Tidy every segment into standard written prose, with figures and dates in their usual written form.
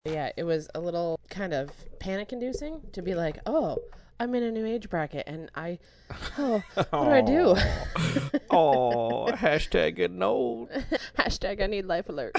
Yeah, it was a little kind of panic inducing to be like, oh, I'm in a new age bracket and what do I do? Oh, hashtag getting old. Hashtag I need life alert.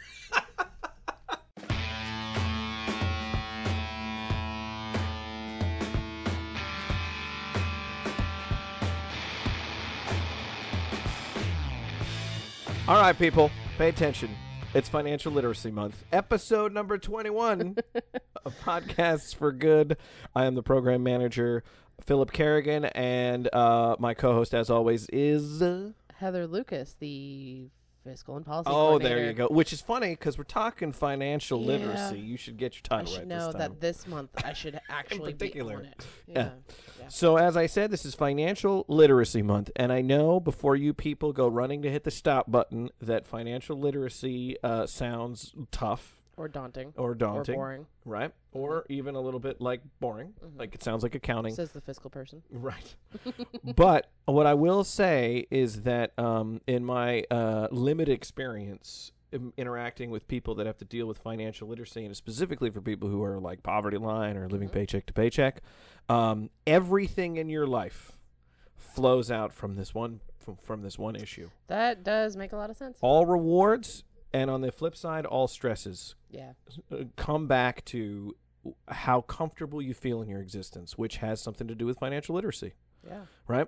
All right, people, pay attention. It's Financial Literacy Month, episode number 21 of Podcasts for Good. I am the program manager, Philip Kerrigan, and my co-host, as always, is... Heather Lucas, the fiscal and policy Oh, coordinator. there you go. Which is funny because we're talking financial Yeah. literacy. You should get your I title should right know this time. that this month I should actually be particular. on it. Yeah. So as I said, this is Financial Literacy Month, and I know before you people go running to hit the stop button that financial literacy sounds tough Or daunting. or daunting, Or boring. right? Or even a little bit like boring, like it sounds like accounting. Says the fiscal person. Right. But what I will say is that in my limited experience interacting with people that have to deal with financial literacy, and specifically for people who are like poverty line or living paycheck to paycheck, everything in your life flows out from this one from this one issue. That does make a lot of sense. All rewards, and on the flip side, all stresses Yeah. come back to how comfortable you feel in your existence, which has something to do with financial literacy. Yeah. Right.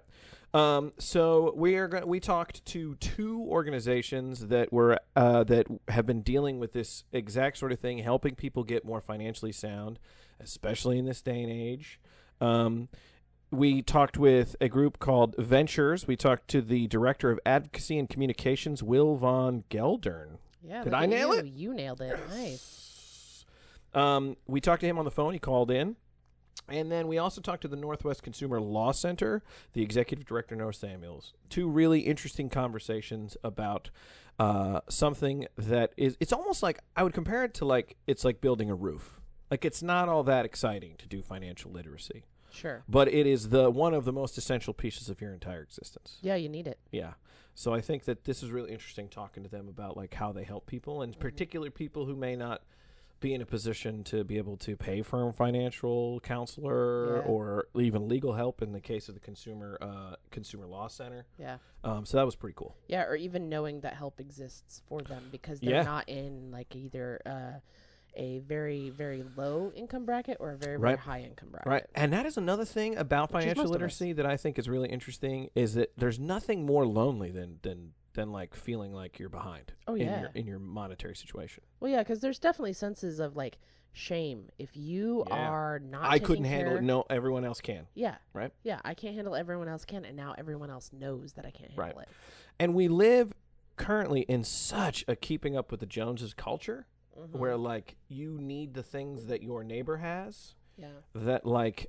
So we talked to two organizations that were that have been dealing with this exact sort of thing, helping people get more financially sound, especially in this day and age. We talked with a group called Ventures. We talked to the director of advocacy and communications, Will Von Geldern. Yeah. Did look I at nail you. it? You nailed it. Nice. We talked to him on the phone. He called in. And then we also talked to the Northwest Consumer Law Center, the executive director, Noah Samuels. Two really interesting conversations about something that is, it's almost like, I would compare it to like, it's like building a roof. Like it's not all that exciting to do financial literacy. Sure. But it is one of the most essential pieces of your entire existence. Yeah, you need it. Yeah. So I think that this is really interesting talking to them about like how they help people, and particular people who may not be in a position to be able to pay for a financial counselor or even legal help in the case of the consumer law center. Yeah. So that was pretty cool. Yeah, or even knowing that help exists for them because they're not in like either a very, very low income bracket or a very, very high income bracket. Right. And that is another thing about financial literacy that I think is really interesting, is that there's nothing more lonely than like feeling like you're behind in your monetary situation. Well, yeah, because there's definitely senses of like shame if you are not. I couldn't handle it. No, everyone else can. Yeah. Right. Yeah, I can't handle it. Everyone else can, and now everyone else knows that I can't handle it. And we live currently in such a keeping up with the Joneses culture, where like you need the things that your neighbor has. Yeah. That like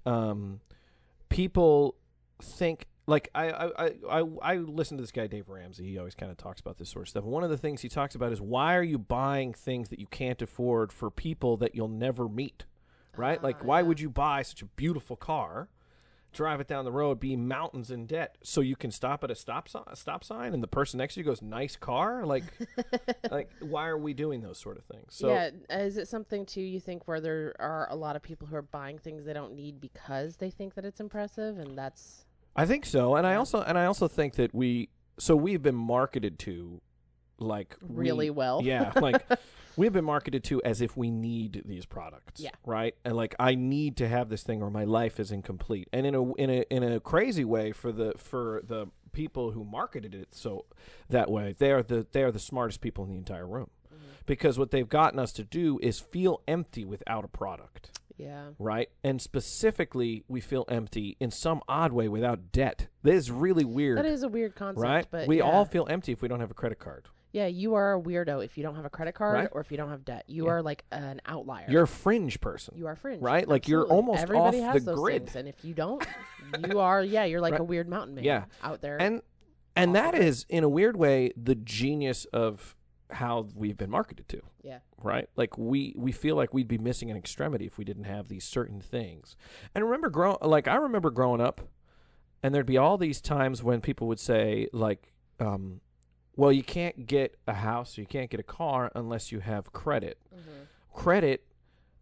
people think. Like, I listen to this guy, Dave Ramsey. He always kind of talks about this sort of stuff. And one of the things he talks about is, why are you buying things that you can't afford for people that you'll never meet, right? Like, why would you buy such a beautiful car, drive it down the road, be mountains in debt, so you can stop at a stop sign and the person next to you goes, nice car? Like, like why are we doing those sort of things? So, yeah, is it something, too, you think, where there are a lot of people who are buying things they don't need because they think that it's impressive, and that's... I think so, and I also think that we've been marketed to, like really well. Yeah, like we've been marketed to as if we need these products. Yeah. Right. And like I need to have this thing or my life is incomplete. And in a crazy way for the people who marketed it so that way, they are the smartest people in the entire room, because what they've gotten us to do is feel empty without a product. Yeah. Right? And specifically, we feel empty in some odd way without debt. That is really weird. That is a weird concept. Right? But we all feel empty if we don't have a credit card. Yeah, you are a weirdo if you don't have a credit card or if you don't have debt. You are like an outlier. You're a fringe person. You are fringe. Right? Like Absolutely. you're almost Everybody off has the those grid. Things, and if you don't, you are, you're like a weird mountain man out there. And that is, in a weird way, the genius of how we've been marketed to. Yeah. Right? Like we feel like we'd be missing an extremity if we didn't have these certain things. And I remember growing up, and there'd be all these times when people would say like, well, you can't get a house or you can't get a car unless you have credit. Credit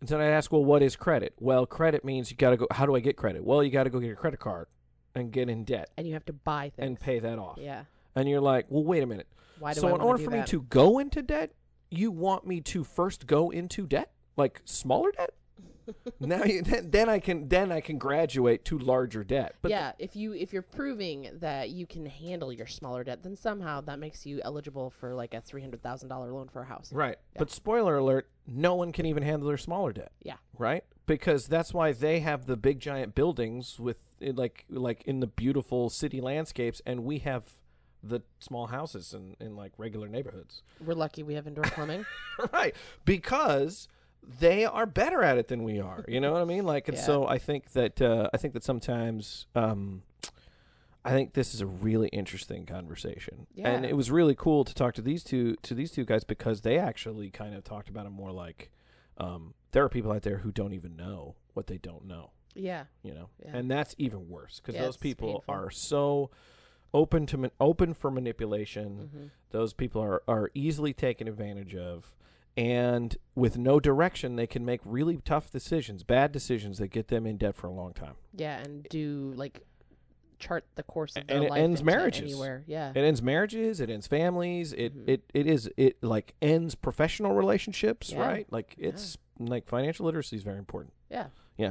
And then I ask, well, what is credit? Well, credit means you got to go. How do I get credit? Well, you got to go get a credit card and get in debt And you have to buy things. and pay that off. Yeah. And you're like, well, wait a minute. Why do so I in order do for that? me to go into debt, you want me to first go into debt, like smaller debt? Now then I can graduate to larger debt. But yeah, if you're proving that you can handle your smaller debt, then somehow that makes you eligible for like a $300,000 loan for a house. right. Yeah. But spoiler alert, no one can even handle their smaller debt. Yeah. Right? Because that's why they have the big giant buildings with like in the beautiful city landscapes, and we have the small houses in like regular neighborhoods. We're lucky we have indoor plumbing. Right. Because they are better at it than we are. You know what I mean? Like, and Yeah. so I think that sometimes I think this is a really interesting conversation. Yeah. And it was really cool to talk to these two guys, because they actually kind of talked about it more like there are people out there who don't even know what they don't know. Yeah. You know, Yeah. and that's even worse, because Yeah, those it's people painful. are so open for manipulation. Mm-hmm. Those people are easily taken advantage of, and with no direction, they can make really tough decisions, bad decisions that get them in debt for a long time. Yeah, and do like chart the course of And their it life ends into marriages. anywhere. Yeah. It ends marriages. It ends families. Mhm. It like ends professional relationships. Yeah. Right? Like it's like financial literacy is very important. Yeah. Yeah.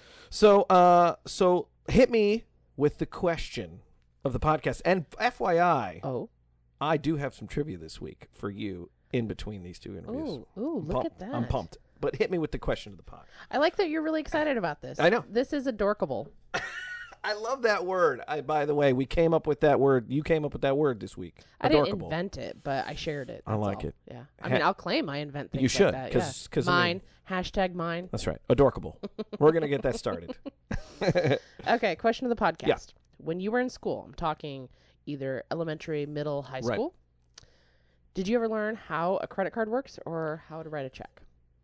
So hit me with the question of the podcast. And FYI, Oh. I do have some trivia this week for you in between these two interviews. Ooh, look at that. I'm pumped. But hit me with the question of the pod. I like that you're really excited about this. I know. This is adorkable. I love that word. By the way, we came up with that word. You came up with that word this week. I didn't Adorkable. invent it, but I shared it. I That's like all. it. Yeah. I mean, I'll claim I invent things should, like that. 'cause I mine. mean- Hashtag mine. That's right. Adorkable. We're going to get that started. Okay, question of the podcast. Yeah. When you were in school, I'm talking either elementary, middle, high Right. school, did you ever learn how a credit card works or how to write a check?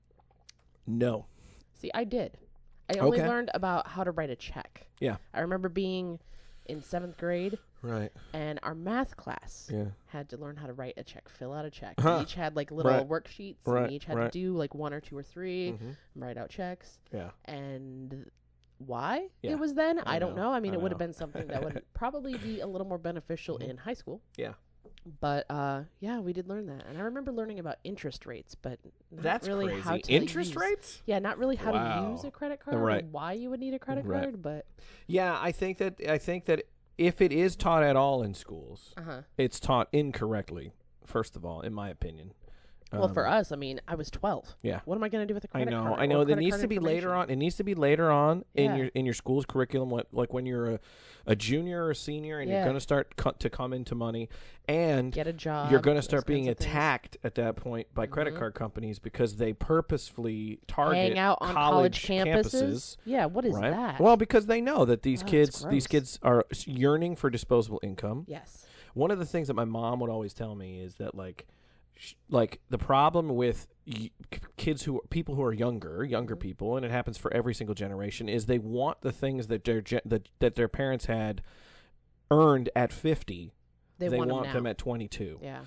No. See, I did. I only Okay. learned about how to write a check. Yeah. I remember being in 7th grade, Right. and our math class Yeah. had to learn how to write a check, fill out a check. Huh. We each had like little Right. worksheets, Right, and we each had right. to do like 1 or 2 or 3, Mm-hmm. write out checks. Yeah. And why Yeah. it was then, I I don't know, know. I mean, I it would have know. been something that would probably be a little more beneficial Mhm. in high school. Yeah. But yeah, we did learn that, and I remember learning about interest rates, but not That's really crazy. how to Interest use- rates? Yeah, not really how Wow. to use a credit card, Right. or why you would need a credit Right. card. But Yeah, I think that if it is taught at all in schools, it's taught incorrectly, first of all, in my opinion. Well, for us, I mean, I was 12. Yeah. What am I going to do with a I credit card? know. or There credit needs card to be later information? on. It needs to be later on Yeah. in your school's curriculum, like when you're a junior or a senior, and you're Yeah. going to start to come into money, and Get a job. you're going to those start being kinds of things. attacked at that point by credit Mhm. card companies because they purposefully target Hang out on college campuses. Yeah, what is right? that? Well, because they know that these Oh, kids that's these gross. kids are yearning for disposable income. Yes. One of the things that my mom would always tell me is that like the problem with people who are younger Mhm. people, and it happens for every single generation, is they want the things that their parents had earned at 50. They want them at 22. Yeah.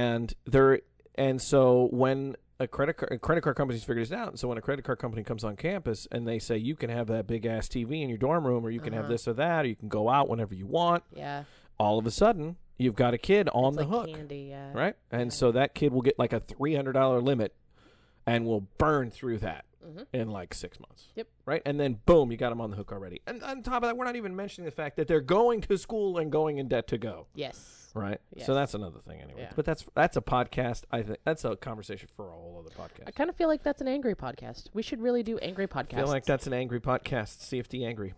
And so when a credit card companies figure this out, and so when a credit card company comes on campus and they say you can have that big ass TV in your dorm room, or you can have this or that, or you can go out whenever you want, Yeah. all of a sudden you've got a kid on It's the like hook, candy, yeah. right? And Yeah. so that kid will get like a $300 limit and will burn through that Mhm. in like 6 months. Yep. Right? And then boom, you got them on the hook already. And on top of that, we're not even mentioning the fact that they're going to school and going in debt to go. Yes. Right. Yes. So that's another thing anyway. Yeah. But that's a podcast. I think that's a conversation for a whole other podcast. I kind of feel like that's an angry podcast. We should really do angry podcasts. I feel like that's an angry podcast. CFD angry.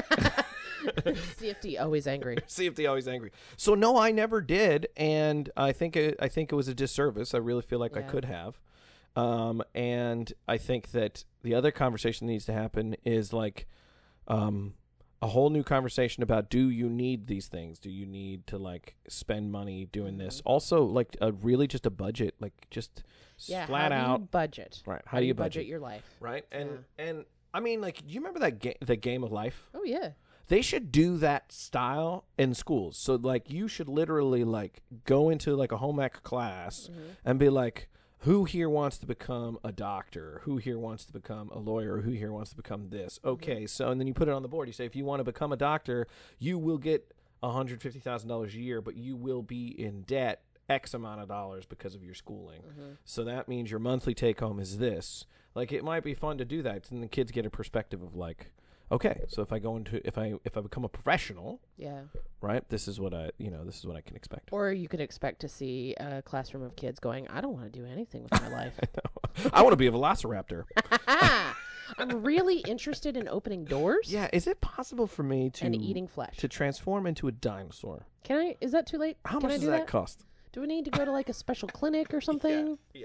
CFD always angry. CFD always angry. So no, I never did, and I think it was a disservice. I really feel like I Yeah. could have. And I think that the other conversation that needs to happen is like a whole new conversation about, do you need these things? Do you need to like spend money doing this? Mhm. Also, like really just a budget, like just Yeah. flat how do out. you budget? Right. How do you budget your life? Right. And I mean, like, do you remember the Game of Life? Oh yeah. They should do that style in schools. So like you should literally like go into like a home ec class Mhm. and be like, who here wants to become a doctor? Who here wants to become a lawyer? Who here wants to become this? Okay, so and then you put it on the board. You say, if you want to become a doctor, you will get $150,000 a year, but you will be in debt X amount of dollars because of your schooling. So that means your monthly take home is this. Like, it might be fun to do that, and the kids get a perspective of like, okay, so if I become a professional, right, this is what I can expect. Or you could expect to see a classroom of kids going, I don't want to do anything with my life. I want to be a velociraptor. I'm really interested in opening doors. Yeah, is it possible for me to and eating flesh to transform into a dinosaur? Can I? Is that too late? How Can much I does do that cost? Do we need to go to like a special clinic or something? Yeah.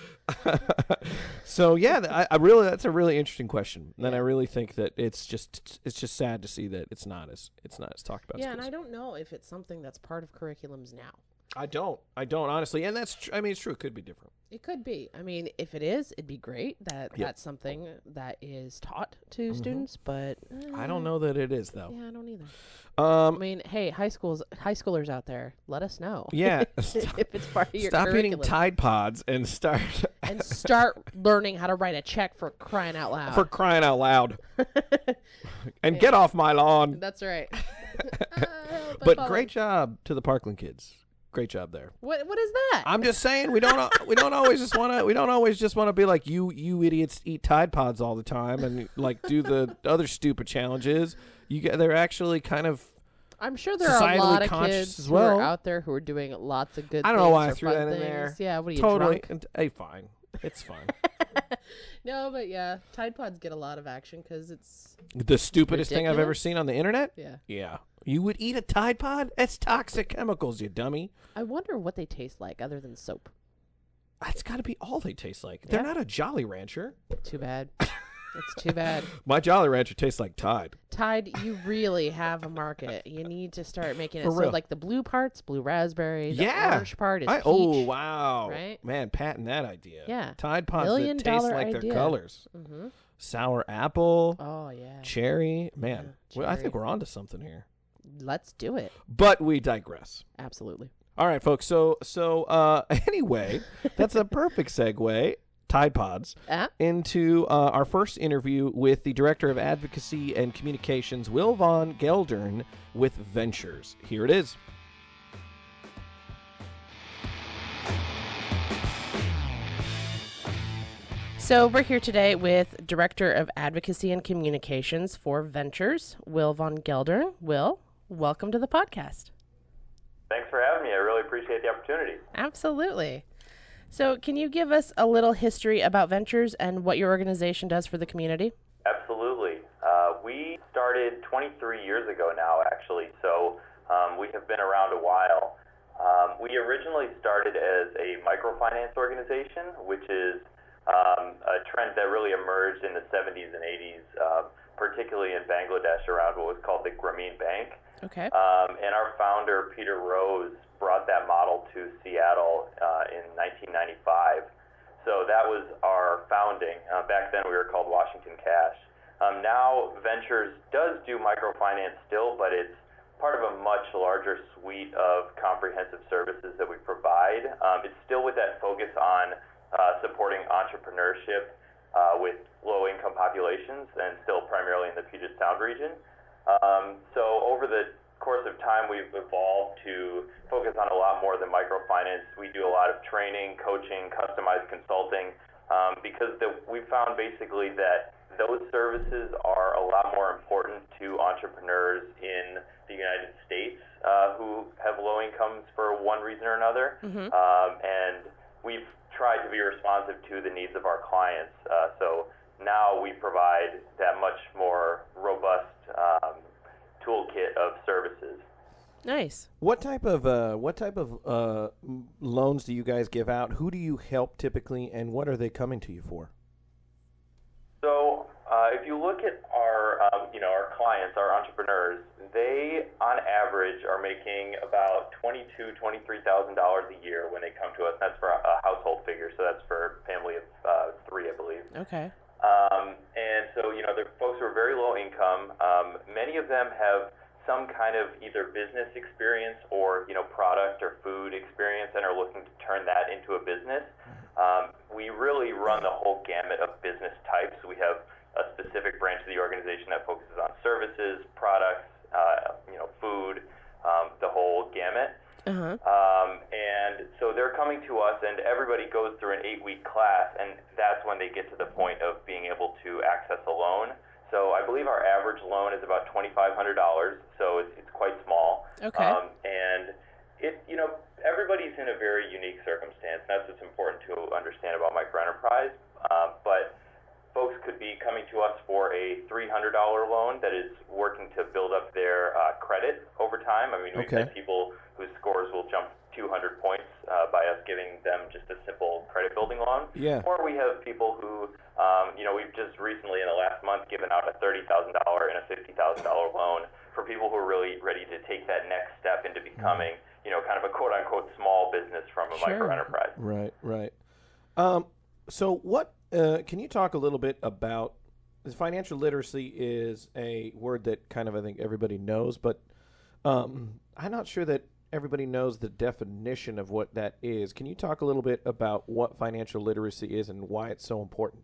So yeah, I really, that's a really interesting question. And I really think that it's just sad to see that it's not as talked about. Yeah, schools. and I don't know if it's something that's part of curriculums now. I don't honestly, and that's I mean, it's true. It could be different. It could be. I mean, if it is, it'd be great that that's something that is taught to students. But I don't know that it is though. Yeah, I don't either. I mean, hey, high schoolers out there, let us know. Yeah, if it's part of your stop curriculum. eating Tide Pods and start learning how to write a check for crying out loud. For crying out loud, and get off my lawn. That's right. But great job to the Parkland kids. Great job there. What is that? I'm just saying we don't always just want to be like you idiots eat Tide Pods all the time and like do the other stupid challenges. They're actually kind of. I'm sure there are a lot of kids as well. Who are out there who are doing lots of good. I don't know why I threw that in there. Yeah, what are you totally? Drunk? Hey, fine, it's fine. No, but yeah, Tide Pods get a lot of action because it's the stupidest thing I've ever seen on the internet. Yeah. You would eat a Tide Pod? That's toxic chemicals, you dummy. I wonder what they taste like other than soap. That's got to be all they taste like. They're not a Jolly Rancher. Too bad. It's too bad. My Jolly Rancher tastes like Tide. Tide, you really have a market. You need to start making it. For real. So like the blue part's blue raspberry. The orange part is peach. Oh, wow. Right? Man, patent that idea. Yeah. Tide Pods $1 that taste like idea. their colors. Mm-hmm. Sour apple. Oh, yeah. Cherry. Man, cherry. I think we're onto something here. Let's do it. But we digress. Absolutely. All right, folks. So anyway, that's a perfect segue, Tide Pods, into our first interview with the Director of Advocacy and Communications, Will Von Geldern, with Ventures. Here it is. So we're here today with Director of Advocacy and Communications for Ventures, Will Von Geldern. Will, welcome to the podcast. Thanks for having me. I really appreciate the opportunity. Absolutely. So can you give us a little history about Ventures and what your organization does for the community? Absolutely. We started 23 years ago now, actually, so we have been around a while. We originally started as a microfinance organization, which is a trend that really emerged in the 70s and 80s, particularly in Bangladesh around what was called the Grameen Bank. Okay. And our founder, Peter Rose, brought that model to Seattle in 1995. So that was our founding. Back then we were called Washington Cash. Now Ventures does do microfinance still, but it's part of a much larger suite of comprehensive services that we provide. It's still with that focus on supporting entrepreneurship with low-income populations and still primarily in the Puget Sound region. So over the course of time, we've evolved to focus on a lot more than microfinance. We do a lot of training, coaching, customized consulting, because we found basically that those services are a lot more important to entrepreneurs in the United States who have low incomes for one reason or another. Mm-hmm. And we've tried to be responsive to the needs of our clients. So now we provide that much more robust toolkit of services. Nice. What type of loans do you guys give out? Who do you help typically, and what are they coming to you for? So if you look at our clients, our entrepreneurs, they on average are making about $22,000, $23,000 a year when they come to us. That's for a household figure, so that's for a family of three, I believe. Okay. And so, they're folks who are very low income. Many of them have some kind of either business experience or, product or food experience and are looking to turn that into a business. We really run the whole gamut of business types. We have a specific branch of the organization that focuses on services, products, food, the whole gamut. Uh-huh. And so they're coming to us, and everybody goes through an 8-week class, and that's when they get to the point of being able to access a loan. So I believe our average loan is about $2,500, so it's quite small. Okay. And everybody's in a very unique circumstance. That's what's important to understand about microenterprise. But folks could be coming to us for a $300 loan that is working to build up their credit over time. I mean, we've had people whose scores will jump 200 points by us giving them just a simple credit building loan. Yeah. Or we have people who, we've just recently in the last month given out a $30,000 and a $50,000 loan for people who are really ready to take that next step into becoming, kind of a quote unquote small business from a microenterprise. Right. So what, can you talk a little bit about, financial literacy is a word that kind of, I think everybody knows, but I'm not sure that everybody knows the definition of what that is. Can you talk a little bit about what financial literacy is and why it's so important?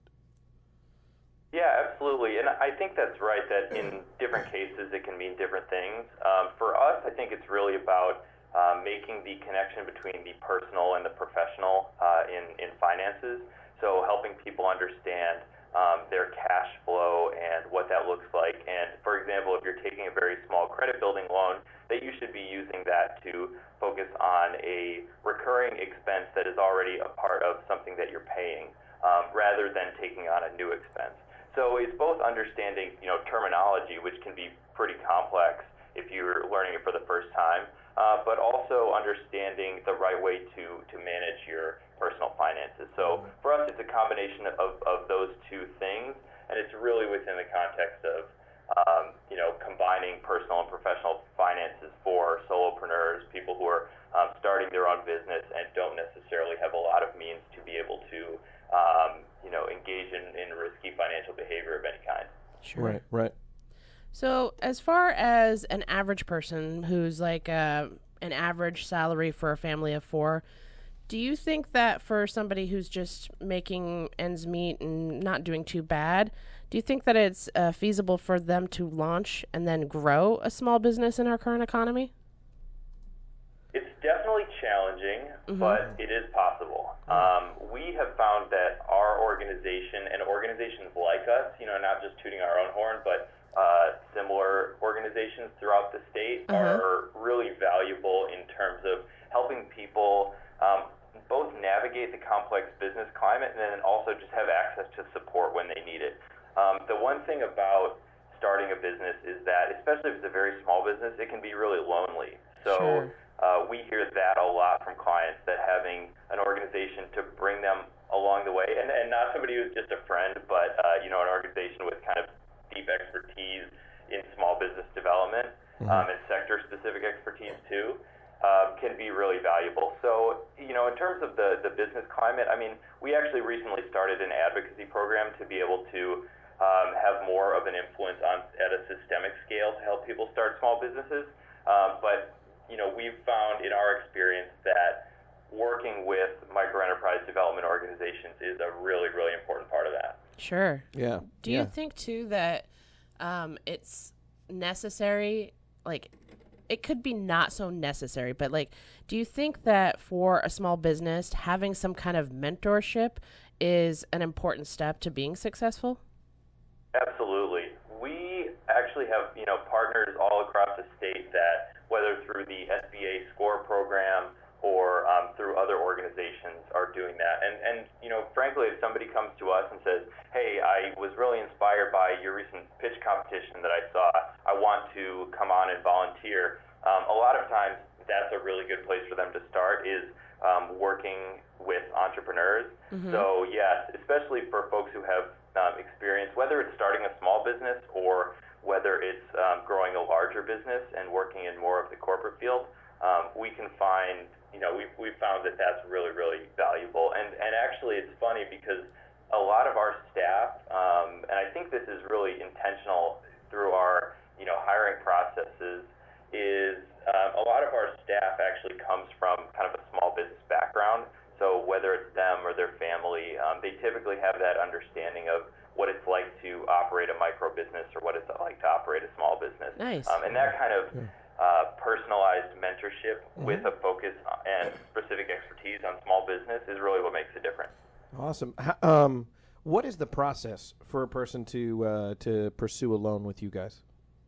Yeah, absolutely. And I think that's right, that in different cases it can mean different things. For us, I think it's really about making the connection between the personal and the professional in finances. So helping people understand their cash flow and what that looks like. And for example, if you're taking a very small credit building loan, that you should be using that to focus on a recurring expense that is already a part of something that you're paying, rather than taking on a new expense. So it's both understanding, terminology, which can be pretty complex if you're learning it for the first time, but also understanding the right way to manage your personal finances. So for us, it's a combination of those two things, and it's really within the context of combining personal and professional finances for solopreneurs, people who are starting their own business and don't necessarily have a lot of means to be able to engage in risky financial behavior of any kind. Sure. Right. So as far as an average person who's like an average salary for a family of 4, do you think that for somebody who's just making ends meet and not doing too bad, do you think that it's feasible for them to launch and then grow a small business in our current economy? It's definitely challenging, but it is possible. We have found that our organization and organizations like us, not just tooting our own horn, but similar organizations throughout the state are really valuable in terms of helping people both navigate the complex business climate and then also just have access to support when they need it. The one thing about starting a business is that, especially if it's a very small business, it can be really lonely. So we hear that a lot from clients, that having an organization to bring them along the way, and not somebody who's just a friend, but an organization with kind of deep expertise in small business development and sector-specific expertise too, can be really valuable. So, in terms of the business climate, I mean, we actually recently started an advocacy program to be able to have more of an influence at a systemic scale to help people start small businesses. But we've found in our experience that working with microenterprise development organizations is a really, really important part of that. Sure. Yeah. Do you think, too, that it's necessary, like, it could be not so necessary, but, like, do you think that for a small business, having some kind of mentorship is an important step to being successful? Absolutely. We actually have, partners all across the state that, whether through the SBA SCORE program or through other organizations, are doing that. And frankly, if somebody comes to us and says, hey, I was really inspired by your recent pitch competition that I saw, I want to come on and volunteer, a lot of times that's a really good place for them to start, is working with entrepreneurs. So yes, especially for folks who have experience, whether it's starting a small business or whether it's growing a larger business and working in more of the corporate field, we can find, we've found that that's really, really valuable. And actually it's funny because a lot of our staff, and I think this is really intentional through our, hiring processes, is a lot of our staff actually comes from kind of a small business background. So whether it's them or their family have that understanding of what it's like to operate a micro business or what it's like to operate a small business. Nice. And that kind of personalized mentorship with a focus and specific expertise on small business is really what makes a difference. Awesome. What is the process for a person to pursue a loan with you guys?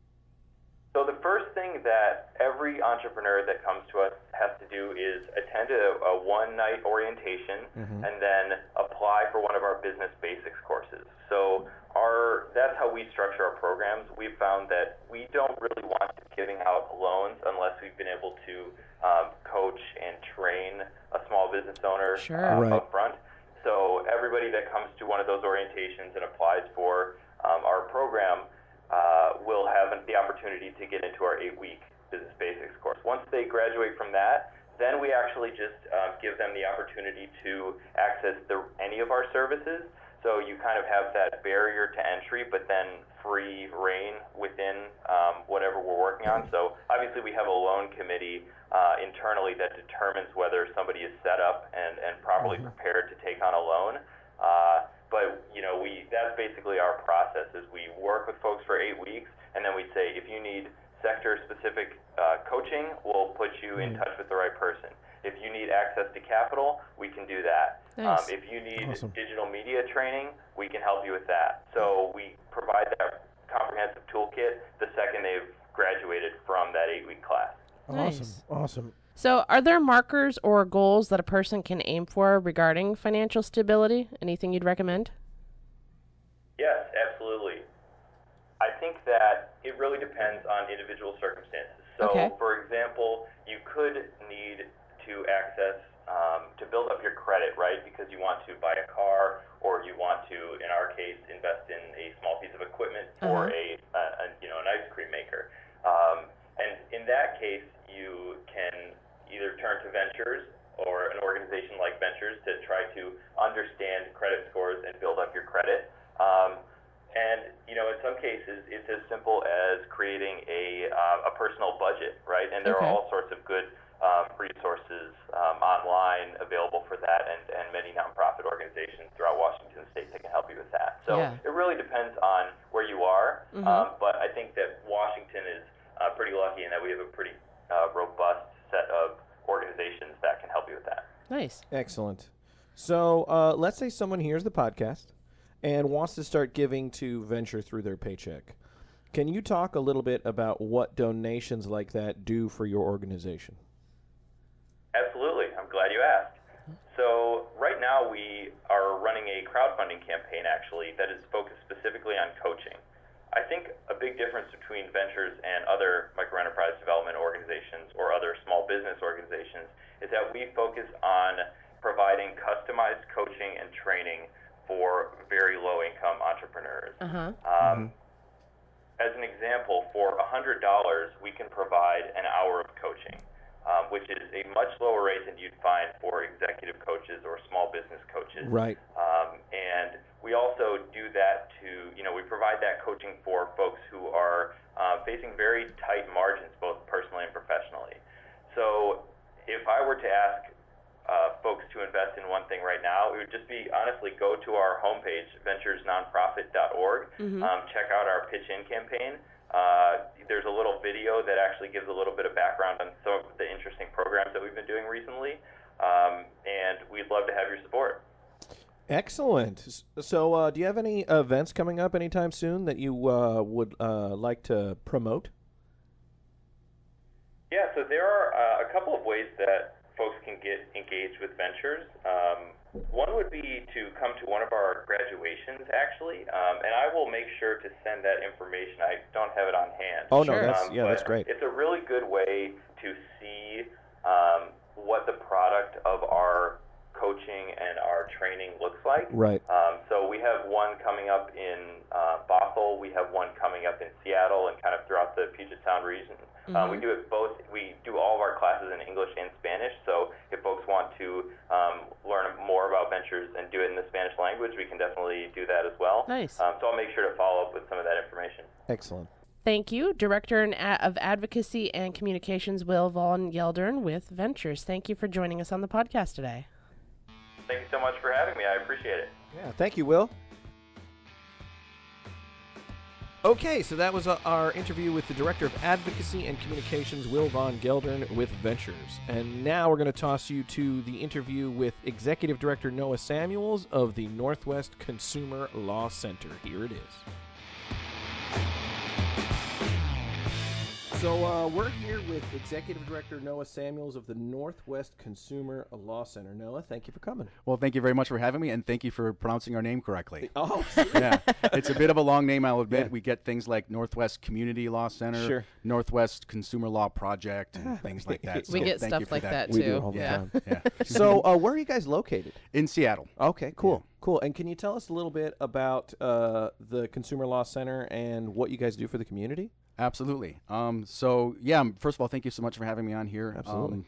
So the first thing that every entrepreneur that comes to us has to do is attend a one-night orientation and then apply for one of our business basics courses. So that's how we structure our programs. We've found that we don't really want to be giving out loans unless we've been able to coach and train a small business owner up front. So everybody that comes to one of those orientations and applies for our program will have the opportunity to get into our 8-week business basics course. Once they graduate from that, then we actually just give them the opportunity to access any of our services. So you kind of have that barrier to entry, but then free reign within whatever we're working on. So obviously we have a loan committee internally that determines whether somebody is set up and properly prepared to take on a loan. But that's basically our process. Is we work with folks for 8 weeks, and then we say, if you need sector-specific coaching, we'll put you in touch with the right person. If you need access to capital, we can do that. Nice. If you need digital media training, we can help you with that. So we provide that comprehensive toolkit the second they've graduated from that 8-week class. Nice. Awesome. So are there markers or goals that a person can aim for regarding financial stability? Anything you'd recommend? Yes, absolutely. I think that it really depends on individual circumstances. So, for example, you could need to access, to build up your credit, right? Because you want to buy a car, or you want to, in our case, invest in a small piece of equipment for an ice cream maker. And in that case, you can either turn to Ventures or an organization like Ventures to try to understand credit scores and build up your credit. And in some cases, it's as simple as creating a personal budget, right? And there are all sorts of good resources online available for that, and many nonprofit organizations throughout Washington State that can help you with that. So it really depends on where you are, but I think that Washington is pretty lucky in that we have a pretty robust set of organizations that can help you with that. Nice. Excellent. So let's say someone hears the podcast and wants to start giving to Venture through their paycheck. Can you talk a little bit about what donations like that do for your organization? Absolutely. I'm glad you asked. So right now we are running a crowdfunding campaign, actually, that is focused specifically on coaching. I think a big difference between Ventures and other microenterprise development organizations or other small business organizations is that we focus on providing customized coaching and training for very low-income entrepreneurs. As an example, for $100, we can provide an hour of coaching, which is a much lower rate than you'd find for executive coaches or small business coaches. Right. And we also do that we provide that coaching for folks who are facing very tight margins, both personally and professionally. So if I were to ask folks to invest in one thing right now, it would just be, honestly, go to our homepage, venturesnonprofit.org, check out our pitch-in campaign. There's a little video that actually gives a little bit of background on some of the interesting programs that we've been doing recently, and we'd love to have your support. Excellent. So do you have any events coming up anytime soon that you would like to promote? Yeah, so there are a couple of ways that folks can get engaged with Ventures. One would be to come to one of our graduations, actually, and I will make sure to send that information. I don't have it on hand. Oh, no, that's great. It's a really good way to see what the product of our coaching and our training looks like. Right. So we have one coming up in Bothell. We have one coming up in Seattle and kind of throughout the Puget Sound region. We do it both. We do all of our classes in English and Spanish. So if folks want to learn more about Ventures and do it in the Spanish language, we can definitely do that as well. Nice. So I'll make sure to follow up with some of that information. Excellent. Thank you, Director of Advocacy and Communications, Will Von Geldern with Ventures. Thank you for joining us on the podcast today. Thank you so much for having me. I appreciate it. Yeah, thank you, Will. Okay, so that was our interview with the Director of Advocacy and Communications, Will Von Geldern, with Ventures. And now we're going to toss you to the interview with Executive Director Noah Samuels of the Northwest Consumer Law Center. Here it is. So we're here with Executive Director Noah Samuels of the Northwest Consumer Law Center. Noah, thank you for coming. Well, thank you very much for having me, and thank you for pronouncing our name correctly. Oh, yeah. It's a bit of a long name, I'll admit. Yeah. We get things like Northwest Community Law Center, sure. Northwest Consumer Law Project, and things like that. We get stuff like that, too. We do all the time. Yeah. So where are you guys located? In Seattle. Okay, cool. Yeah. Cool. And can you tell us a little bit about the Consumer Law Center and what you guys do for the community? Absolutely. First of all, thank you so much for having me on here. Absolutely.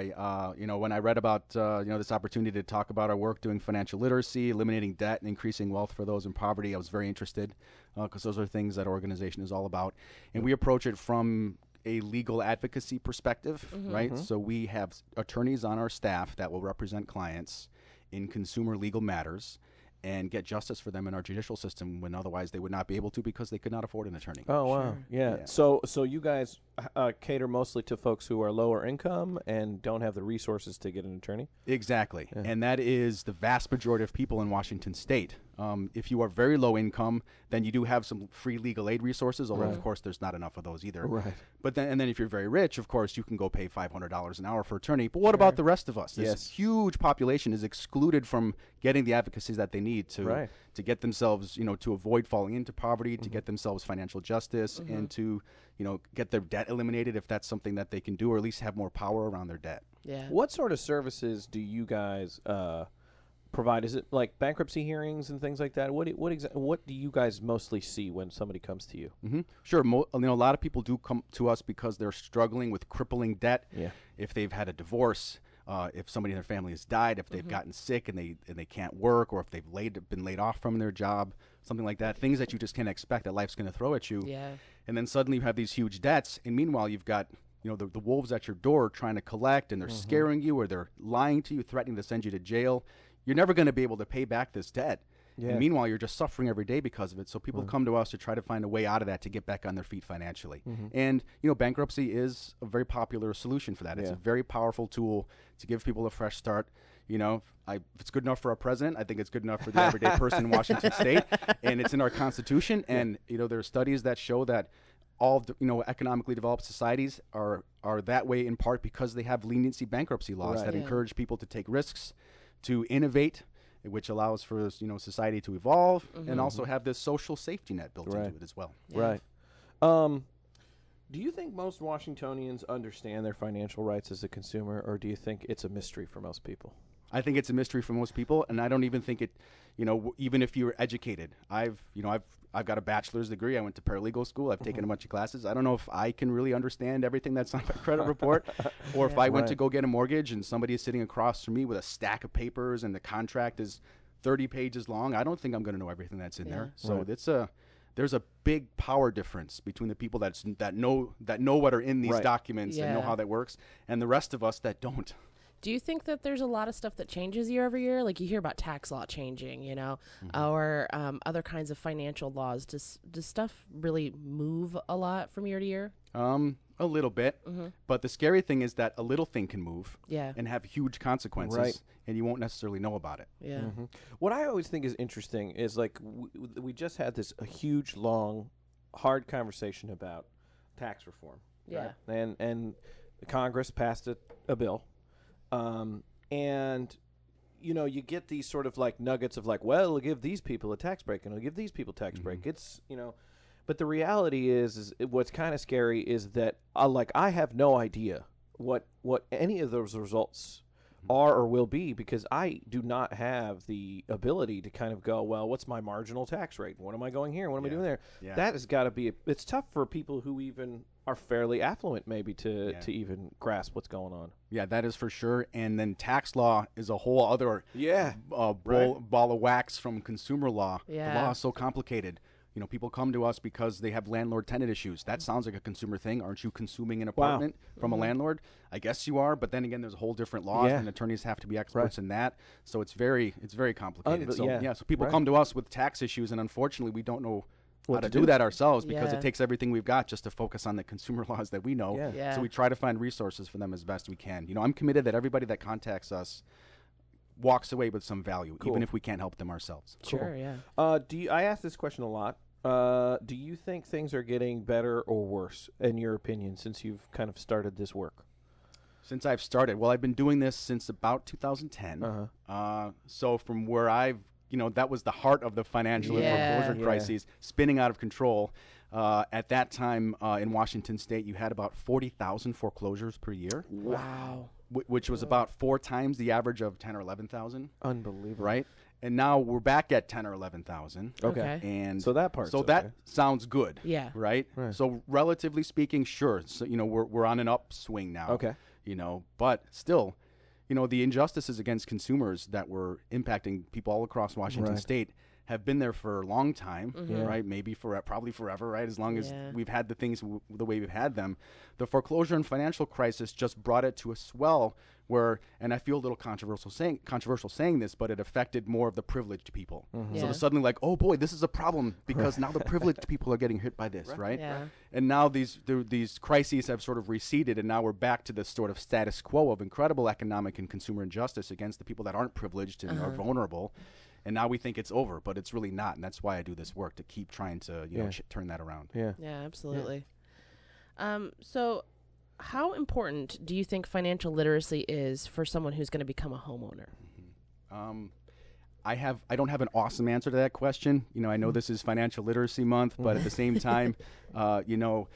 When I read about, this opportunity to talk about our work doing financial literacy, eliminating debt, and increasing wealth for those in poverty, I was very interested because those are things that our organization is all about. And we approach it from a legal advocacy perspective, right? Mm-hmm. So we have attorneys on our staff that will represent clients in consumer legal matters and get justice for them in our judicial system when otherwise they would not be able to because they could not afford an attorney. Oh, wow. Sure. Yeah. So you guys cater mostly to folks who are lower income and don't have the resources to get an attorney? Exactly. Yeah. And that is the vast majority of people in Washington State. If you are very low income, then you do have some free legal aid resources, although, of course, there's not enough of those either. Right. But then if you're very rich, of course, you can go pay $500 an hour for attorney. But what about the rest of us? This huge population is excluded from getting the advocacies that they need to get themselves, to avoid falling into poverty, to get themselves financial justice, and to, get their debt eliminated if that's something that they can do, or at least have more power around their debt. Yeah. What sort of services do you guys provide? Is it like bankruptcy hearings and things like that? What do you guys mostly see when somebody comes to you? Mm-hmm. Sure. A lot of people do come to us because they're struggling with crippling debt. Yeah. If they've had a divorce, if somebody in their family has died, if they've gotten sick and they can't work, or if they've been laid off from their job, something like that. Things that you just can't expect that life's going to throw at you. Yeah. And then suddenly you have these huge debts, and meanwhile you've got the wolves at your door trying to collect, and they're scaring you, or they're lying to you, threatening to send you to jail. You're never going to be able to pay back this debt. Yeah. And meanwhile, you're just suffering every day because of it. So people come to us to try to find a way out of that, to get back on their feet financially. And, bankruptcy is a very popular solution for that. It's a very powerful tool to give people a fresh start. If it's good enough for our president, I think it's good enough for the everyday person in Washington State. And it's in our Constitution. And, there are studies that show that all economically developed societies are that way in part because they have leniency bankruptcy laws that encourage people to take risks, to innovate, which allows for society to evolve, and also have this social safety net built into it as well. Right. Do you think most Washingtonians understand their financial rights as a consumer, or do you think it's a mystery for most people? I think it's a mystery for most people, and I don't even think it. Even if you're educated, I've got a bachelor's degree. I went to paralegal school. I've taken a bunch of classes. I don't know if I can really understand everything that's on my credit report, or if I went to go get a mortgage and somebody is sitting across from me with a stack of papers and the contract is 30 pages long. I don't think I'm going to know everything that's in there. So there's a big power difference between the people that know what are in these documents and know how that works, and the rest of us that don't. Do you think that there's a lot of stuff that changes year over year? Like you hear about tax law changing, or other kinds of financial laws. Does stuff really move a lot from year to year? A little bit. But the scary thing is that a little thing can move and have huge consequences, and you won't necessarily know about it. Yeah. What I always think is interesting is like we just had a huge, long, hard conversation about tax reform. Yeah. Right? And Congress passed a bill. And you get these sort of like nuggets of like, well, it'll give these people a tax break and it'll give these people a tax break. It's, but the reality is what's kind of scary is that I have no idea what any of those results are or will be, because I do not have the ability to kind of go, well, what's my marginal tax rate? What am I going here? What am I doing there? Yeah. That has got to be, it's tough for people who even are fairly affluent maybe to even grasp what's going on. Yeah, that is for sure. And then tax law is a whole other ball of wax from consumer law. Yeah. The law is so complicated. You know, people come to us because they have landlord-tenant issues. That sounds like a consumer thing. Aren't you consuming an apartment from a landlord? I guess you are, but then again, there's a whole different law, and attorneys have to be experts in that. So it's very complicated. So people come to us with tax issues, and unfortunately, we don't know how to do that ourselves because it takes everything we've got just to focus on the consumer laws that we know. So we try to find resources for them as best we can. You know, I'm committed that everybody that contacts us walks away with some value, even if we can't help them ourselves. Sure, yeah. I ask this question a lot. Do you think things are getting better or worse, in your opinion, since you've kind of started this work? Since I've started, well, I've been doing this since about 2010. So from where that was the heart of the financial and foreclosure crises, spinning out of control. At that time in Washington State, you had about 40,000 foreclosures per year. Wow. Which was about 4 times the average of 10 or 11,000. Unbelievable. Right? And now we're back at 10 or 11,000. Okay. And so that part's that sounds good. Yeah. Right? So relatively speaking, sure. So, you know, we're on an upswing now. Okay. You know, but still, you know, the injustices against consumers that were impacting people all across Washington State have been there for a long time, right? Maybe probably forever, right? As long as we've had the things the way we've had them. The foreclosure and financial crisis just brought it to a swell where, and I feel a little controversial saying this, but it affected more of the privileged people. So it's suddenly like, oh boy, this is a problem because now the privileged people are getting hit by this, right? Yeah. And now these crises have sort of receded, and now we're back to this sort of status quo of incredible economic and consumer injustice against the people that aren't privileged and are vulnerable. And now we think it's over, but it's really not, and that's why I do this work, to keep trying to turn that around. Yeah, absolutely. So how important do you think financial literacy is for someone who's going to become a homeowner? I don't have an awesome answer to that question. You know, I know this is Financial Literacy Month, but at the same time, you know,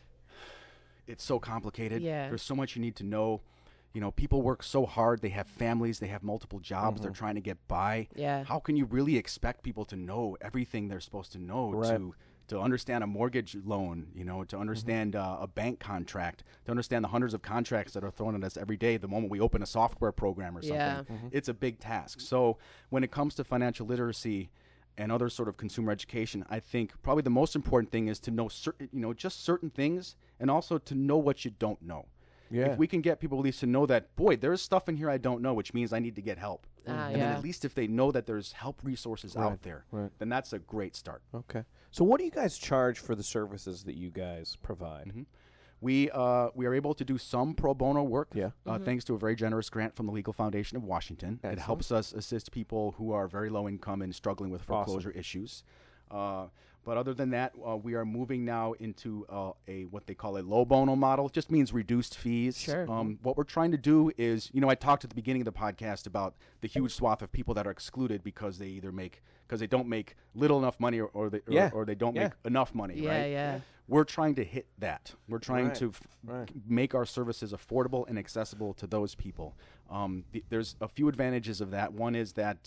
it's so complicated. There's so much you need to know. You know, people work so hard. They have families. They have multiple jobs. They're trying to get by. How can you really expect people to know everything they're supposed to know to understand a mortgage loan, you know, to understand a bank contract, to understand the hundreds of contracts that are thrown at us every day the moment we open a software program or something? It's a big task. So when it comes to financial literacy and other sort of consumer education, I think probably the most important thing is to know just certain things, and also to know what you don't know. If we can get people at least to know that, boy, there's stuff in here I don't know, which means I need to get help. And then at least if they know that there's help resources out there, then that's a great start. Okay. So what do you guys charge for the services that you guys provide? We are able to do some pro bono work thanks to a very generous grant from the Legal Foundation of Washington. Excellent. It helps us assist people who are very low income and struggling with foreclosure issues. But other than that, we are moving now into what they call a low bono model. It just means reduced fees. Sure. What we're trying to do is, you know, I talked at the beginning of the podcast about the huge swath of people that are excluded because they don't make little enough money or they don't make enough money. Right? We're trying to hit that. We're trying to make our services affordable and accessible to those people. There's a few advantages of that. One is that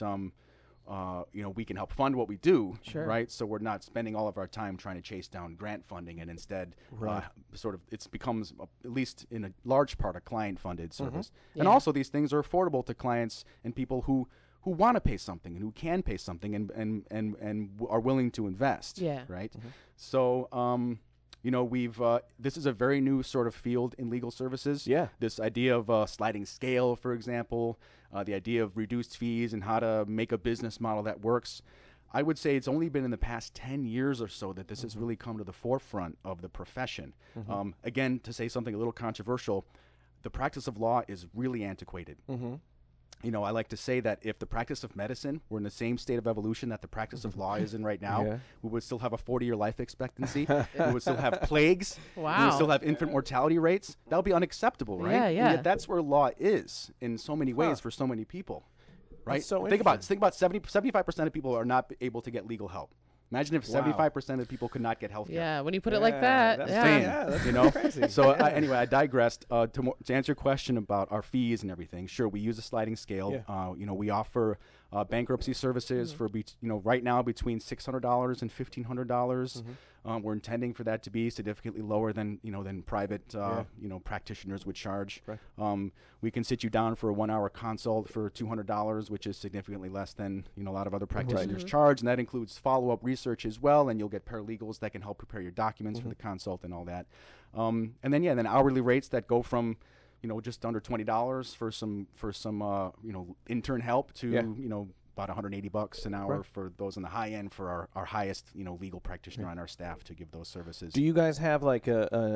we can help fund what we do, right? So we're not spending all of our time trying to chase down grant funding, and instead, it becomes, at least in a large part, a client-funded service. And also, these things are affordable to clients and people who want to pay something and who can pay something and are willing to invest, right? So, this is a very new sort of field in legal services. This idea of a sliding scale, for example, the idea of reduced fees and how to make a business model that works. I would say it's only been in the past 10 years or so that this has really come to the forefront of the profession. Again, to say something a little controversial, the practice of law is really antiquated. You know, I like to say that if the practice of medicine were in the same state of evolution that the practice of law is in right now, we would still have a 40-year life expectancy. We would still have plagues. We would still have infant mortality rates. That would be unacceptable, right? And yet that's where law is in so many ways for so many people, right? So think about 75% of people are not able to get legal help. Imagine if 75% of people could not get health care. Yeah, when you put it like that. That's crazy. So anyway, I digressed. To answer your question about our fees and everything, sure, we use a sliding scale. We offer bankruptcy services for right now between $600 and $1,500. We're intending for that to be significantly lower than private practitioners would charge. Right. We can sit you down for a 1-hour consult for $200, which is significantly less than a lot of other practitioners charge, and that includes follow-up research as well. And you'll get paralegals that can help prepare your documents for the consult and all that. And then hourly rates that go from just under $20 for some intern help to about $180 an hour for those on the high end for our highest legal practitioner on our staff to give those services. Do you guys have like an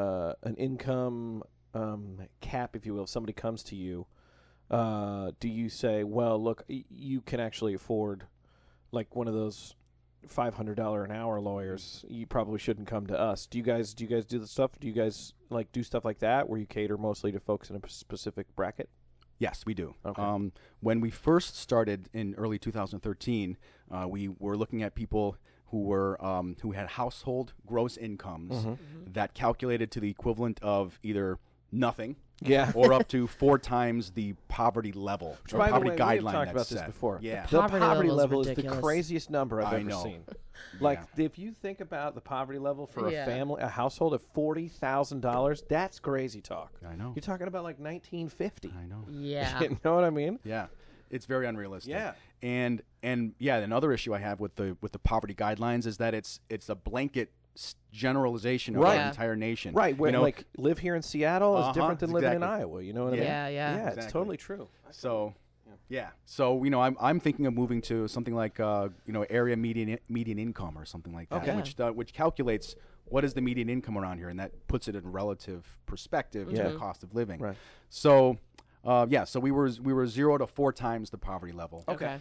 income cap, if you will? If somebody comes to you, do you say, well, look, you can actually afford like one of those $500 an hour lawyers? You probably shouldn't come to us. Do you guys do the stuff? Do you guys like do stuff like that where you cater mostly to folks in a specific bracket? Yes, we do. Okay. When we first started in early 2013, we were looking at people who had household gross incomes that calculated to the equivalent of either nothing, or up to 4 times the poverty level, or By poverty the way, guideline. we've talked about this set. before. Yeah, The Poverty poverty level level is is the ridiculous. craziest number I've I ever know. seen. Like, if you think about the poverty level for Yeah. a household of $40,000, that's crazy talk. I know. You're talking about like 1950. I know. Yeah. You know what I mean? Yeah, it's very unrealistic. Yeah. and another issue I have with the poverty guidelines is that it's a blanket generalization of Right. the entire nation. Right. Where, You know, like, live here in Seattle is different than living in exactly. Iowa. You know what I Yeah. mean? Yeah, yeah. Yeah, it's Exactly. totally true. So, So I'm thinking of moving to something like area median income or something like that, Okay. which calculates what is the median income around here, and that puts it in relative perspective to Yeah. the cost of living. Right. So, so we were 0 to 4 times the poverty level. Okay.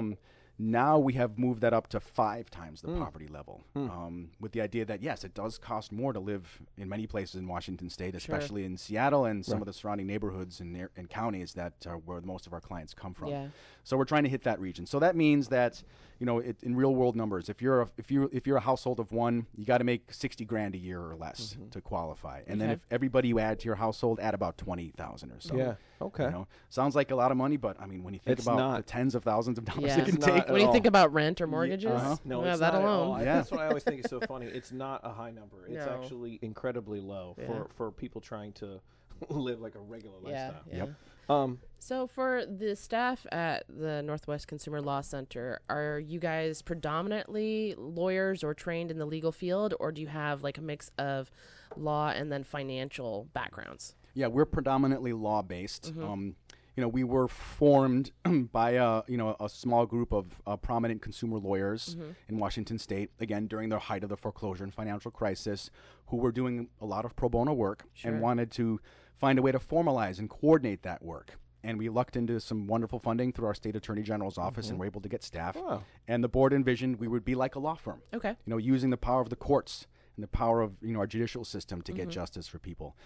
Now we have moved that up to 5 times the poverty level, with the idea that, yes, it does cost more to live in many places in Washington State, especially in Seattle and some of the surrounding neighborhoods and counties that are where most of our clients come from. Yeah. So we're trying to hit that region. So that means that, in real world numbers, if you're a household of one, you got to make $60,000 a year or less to qualify. And then Okay. if everybody you add to your household, add about 20,000 or so. Yeah. Okay. Sounds like a lot of money, but I mean, when you think It's about not. the tens of thousands of dollars Yeah. it can It's not take. at When you all. think about rent or mortgages, No, yeah, it's that not at all. alone. Yeah. That's what I always think is so funny. It's not a high number. It's No. actually incredibly low Yeah. for people trying to live like a regular Yeah. lifestyle. Yeah. Yep. So for the staff at the Northwest Consumer Law Center, are you guys predominantly lawyers or trained in the legal field, or do you have like a mix of law and then financial backgrounds? Yeah, we're predominantly law-based. We were formed by a small group of prominent consumer lawyers in Washington State, again, during the height of the foreclosure and financial crisis, who were doing a lot of pro bono work and wanted to find a way to formalize and coordinate that work. And we lucked into some wonderful funding through our state attorney general's office and were able to get staff. Wow. And the board envisioned we would be like a law firm. Okay. Using the power of the courts and the power of our judicial system to get justice for people.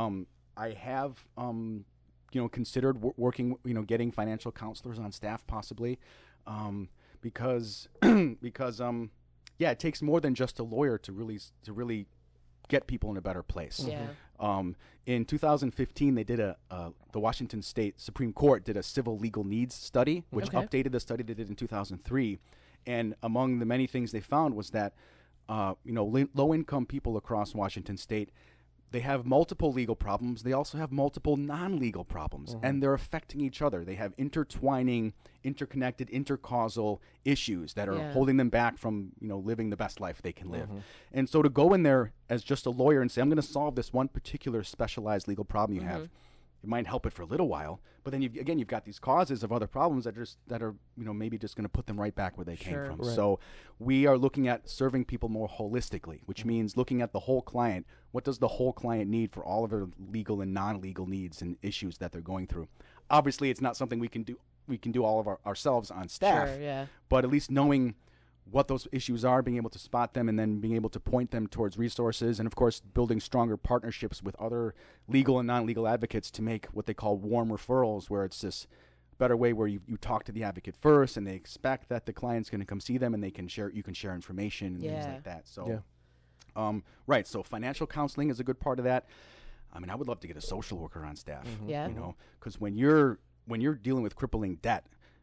I have considered working, getting financial counselors on staff possibly, because it takes more than just a lawyer to really get people in a better place. Yeah. In 2015, they did the Washington State Supreme Court did a civil legal needs study, which Okay. updated the study they did in 2003. And among the many things they found was that, low-income people across Washington State, they have multiple legal problems. They also have multiple non-legal problems, and they're affecting each other. They have intertwining, interconnected, intercausal issues that are holding them back from, living the best life they can live. And so to go in there as just a lawyer and say, I'm going to solve this one particular specialized legal problem you have, it might help it for a little while, but then you've got these causes of other problems that are maybe just going to put them right back where they came from. Right. So we are looking at serving people more holistically, which means looking at the whole client. What does the whole client need for all of their legal and non-legal needs and issues that they're going through? Obviously, it's not something we can do all of ourselves on staff. Sure, yeah. But at least knowing what those issues are, being able to spot them, and then being able to point them towards resources, and of course building stronger partnerships with other legal and non-legal advocates to make what they call warm referrals, where it's this better way where you talk to the advocate first, and they expect that the client's going to come see them, and you can share information and things like that. So, right. So financial counseling is a good part of that. I mean, I would love to get a social worker on staff. Yeah. Because when you're dealing with crippling debt,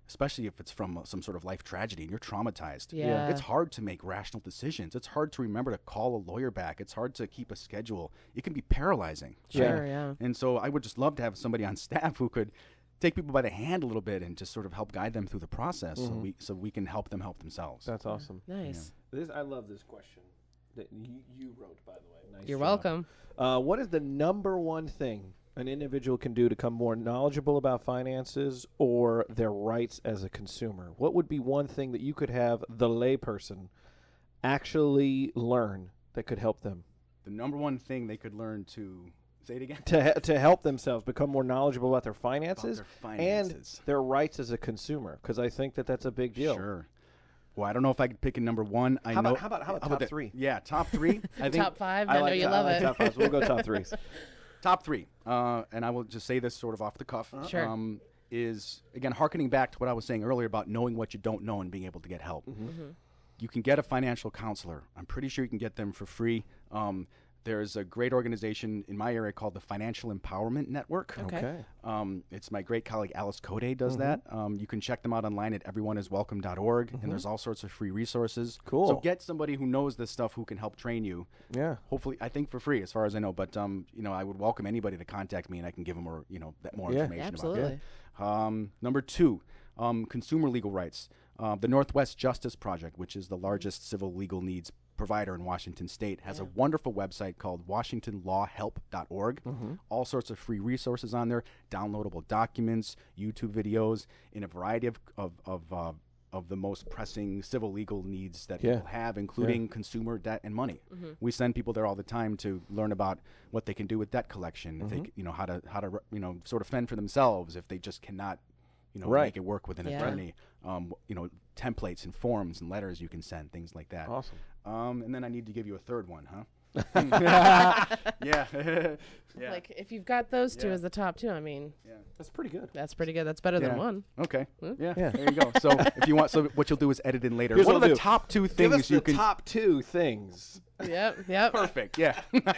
especially if it's from some sort of life tragedy and you're traumatized. Yeah. It's hard to make rational decisions. It's hard to remember to call a lawyer back. It's hard to keep a schedule. It can be paralyzing. Sure, yeah. And so I would just love to have somebody on staff who could take people by the hand a little bit and just sort of help guide them through the process so we can help them help themselves. That's awesome. Nice. I love this question that you wrote, by the way. Nice You're job. welcome. What is the number one thing an individual can do to become more knowledgeable about finances or their rights as a consumer? What would be one thing that you could have the layperson actually learn that could help them? The number one thing they could learn to say it again To help themselves become more knowledgeable about their finances, and and their rights as a consumer, because I think that that's a big deal. Sure. Well, I don't know if I could pick a number one. How about top three? Yeah, top three. I think Top 5. I know you love it. Top five, so we'll go top threes. top three. And I will just say this sort of off the cuff. Sure. Is again harkening back to what I was saying earlier about knowing what you don't know and being able to get help. You can get a financial counselor. I'm pretty sure you can get them for free. There's a great organization in my area called the Financial Empowerment Network. Okay. It's my great colleague Alice Code does that. You can check them out online at everyoneiswelcome.org, and there's all sorts of free resources. Cool. So get somebody who knows this stuff who can help train you. Yeah. Hopefully, I think for free, as far as I know. But I would welcome anybody to contact me, and I can give them more, more Yeah. information Absolutely. about it. Number two, consumer legal rights. The Northwest Justice Project, which is the largest civil legal needs provider in Washington State, has a wonderful website called WashingtonLawHelp.org. All sorts of free resources on there, downloadable documents, YouTube videos, in a variety of the most pressing civil legal needs that people have, including consumer debt and money. We send people there all the time to learn about what they can do with debt collection, if they, how to sort of fend for themselves if they just cannot make it work with an attorney. Templates and forms and letters you can send, things like that. Awesome. And then I need to give you a third one, huh? Yeah. Like, if you've got those two as the top two, I mean, That's pretty good. that's pretty good. That's better than one. Okay. Yeah. There you go. So if you want, what you'll do is edit in later. Here's What what are we'll the do. top two Give things us you the can? top two things. Yep. Perfect. Yeah.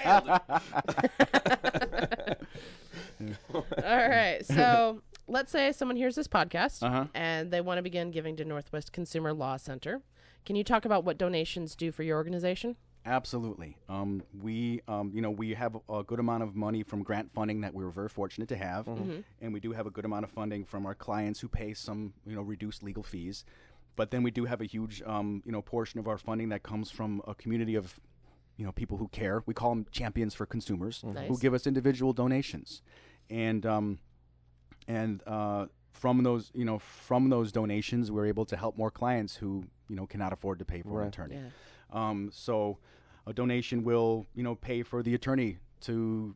All right. So let's say someone hears this podcast Uh-huh. and they want to begin giving to Northwest Consumer Law Center. Can you talk about what donations do for your organization? Absolutely. We have a good amount of money from grant funding that we were very fortunate to have, and we do have a good amount of funding from our clients who pay some, reduced legal fees. But then we do have a huge, portion of our funding that comes from a community of, people who care. We call them champions for consumers, who Nice. give us individual donations, and from those donations, we're able to help more clients who cannot afford to pay for an attorney. Yeah. So a donation will, pay for the attorney to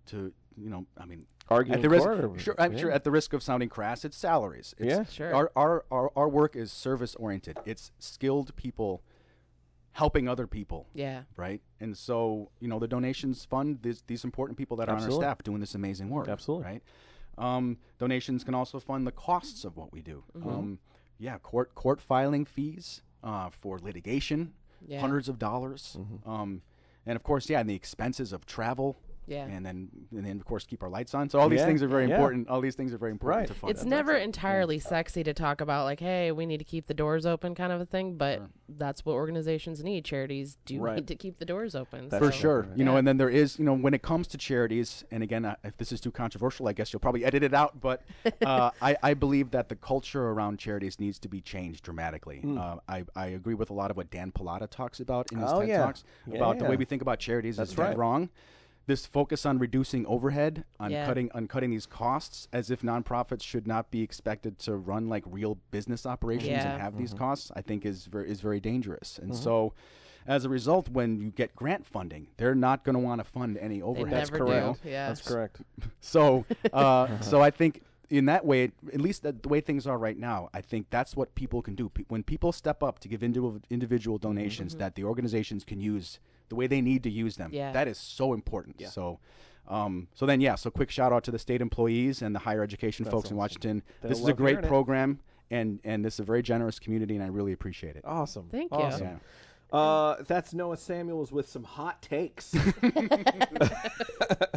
Argue at in the risk, court or- sure, I'm sure at the risk of sounding crass, it's salaries. It's, Yeah. Sure. Our work is service oriented. It's skilled people helping other people. Yeah. Right. And so, the donations fund these important people that are on Absolutely. our staff doing this amazing work. Absolutely. Right. Donations can also fund the costs of what we do. Court filing fees for litigation, Yeah. hundreds of dollars. And of course, and the expenses of travel. Yeah. And then of course keep our lights on. So all these Yeah. things are very Yeah. important. All these things are very important Right. to fund. It's never entirely sexy to talk about, like, hey, we need to keep the doors open kind of a thing, but that's what organizations need. Charities do Right. need to keep the doors open. That's For so- sure. right. You know, Yeah. and then there is, when it comes to charities, and again, if this is too controversial, I guess you'll probably edit it out, but I believe that the culture around charities needs to be changed dramatically. I agree with a lot of what Dan Pallotta talks about in his Oh, TED yeah. Talks about the Yeah. way we think about charities That's is right. dead wrong. This focus on reducing overhead, on Yeah. cutting these costs, as if nonprofits should not be expected to run like real business operations Yeah. and have these Mm-hmm. costs, I think is very dangerous. And so, as a result, when you get grant funding, they're not going to want to fund any They overhead. never correct. do. Yeah. That's correct. So, so I think in that way, at least the way things are right now, I think that's what people can do. When people step up to give individual donations that the organizations can use the way they need to use them, Yeah. that is so important. So, so quick shout out to the state employees and the higher education That's folks awesome. in Washington. They'll This is a love great hearing it. program, and this is a very generous community, and I really appreciate it. Awesome. Thank you. Awesome. Yeah. That's Noah Samuels with some hot takes.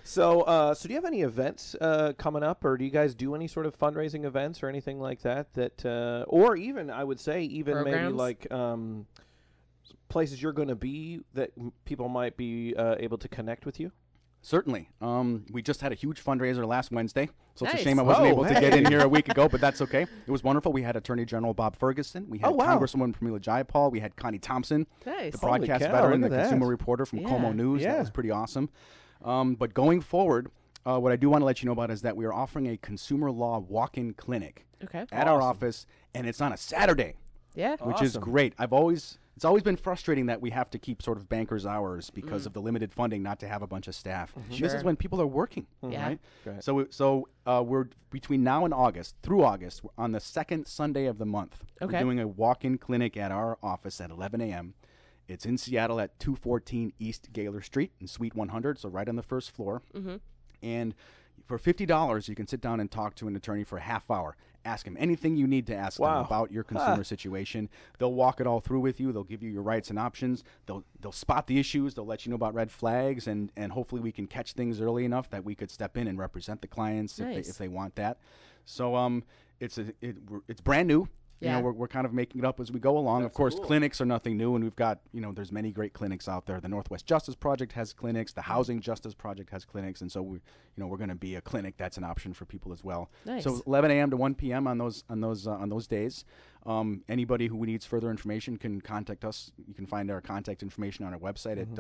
So do you have any events coming up, or do you guys do any sort of fundraising events or anything like that? Or even, I would say, even maybe Programs? like places you're going to be that people might be able to connect with you? Certainly. We just had a huge fundraiser last Wednesday, so it's a Nice. shame I wasn't Oh, able to get in here a week ago, but that's okay. It was wonderful. We had Attorney General Bob Ferguson. We had Oh, wow. Congresswoman Pramila Jayapal. We had Connie Thompson, Nice. the Holy broadcast cow, veteran, the look at that. consumer reporter from Yeah. Como News. Yeah. That was pretty awesome. But going forward, what I do want to let you know about is that we are offering a consumer law walk-in clinic Okay. at our office, and it's on a Saturday, Yeah. which is Awesome. great. It's always been frustrating that we have to keep sort of banker's hours because of the limited funding not to have a bunch of staff. This is Sure. when people are working, Yeah. right? Right. So we're between now and August, through August, on the second Sunday of the month. Okay. We're doing a walk-in clinic at our office at 11 a.m. It's in Seattle at 214 East Gaylor Street in Suite 100, so right on the first floor. Mm-hmm. And for $50, you can sit down and talk to an attorney for a half hour. Ask him anything you need to ask Wow. them about your consumer situation. They'll walk it all through with you. They'll give you your rights and options. They'll spot the issues. They'll let you know about red flags, and hopefully we can catch things early enough that we could step in and represent the clients Nice. if they want that. So it's brand new. Yeah. You know, we're kind of making it up as we go along. Of course, clinics are nothing new, and we've got, there's many great clinics out there. The Northwest Justice Project has clinics. The Housing Justice Project has clinics, and so we're going to be a clinic that's an option for people as well. Nice. So 11 a.m. to 1 p.m. on those days. Anybody who needs further information can contact us. You can find our contact information on our website at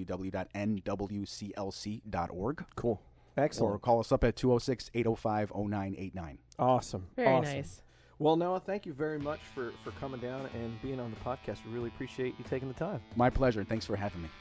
www.nwclc.org. Cool. Or Excellent. call us up at 206-805-0989. Awesome. Very awesome. nice. Well, Noah, thank you very much for coming down and being on the podcast. We really appreciate you taking the time. My pleasure. Thanks for having me.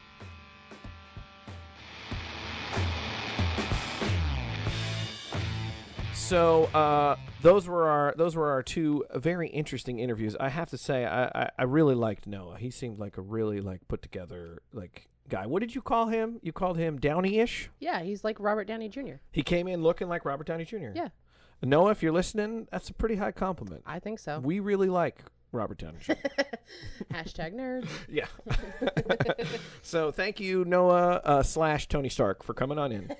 So those were our two very interesting interviews. I have to say, I really liked Noah. He seemed like a really put together guy. What did you call him? You called him Downey-ish? Yeah, he's like Robert Downey Jr. He came in looking like Robert Downey Jr. Yeah, Noah, if you're listening, that's a pretty high compliment. I think so. We really like Robert Downey Jr. Hashtag nerds. Yeah. So thank you, Noah / Tony Stark, for coming on in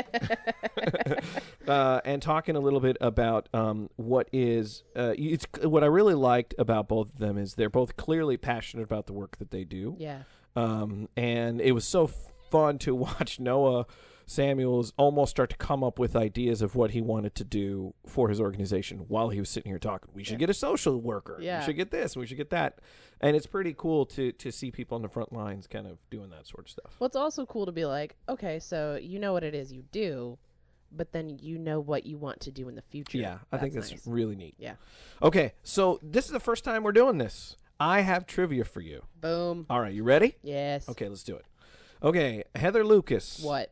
and talking a little bit about what I really liked about both of them is they're both clearly passionate about the work that they do. Yeah. And it was so fun to watch Noah Samuels almost start to come up with ideas of what he wanted to do for his organization while he was sitting here talking. We should get a social worker. Yeah. We should get this. We should get that. And it's pretty cool to see people on the front lines kind of doing that sort of stuff. Well, it's also cool to be like, okay, so you know what it is you do, but then you know what you want to do in the future. Yeah, I think that's nice. really neat. Yeah. Okay, so this is the first time we're doing this. I have trivia for you. Boom. All right, you ready? Yes. Okay, let's do it. Okay, Heather Lucas. What?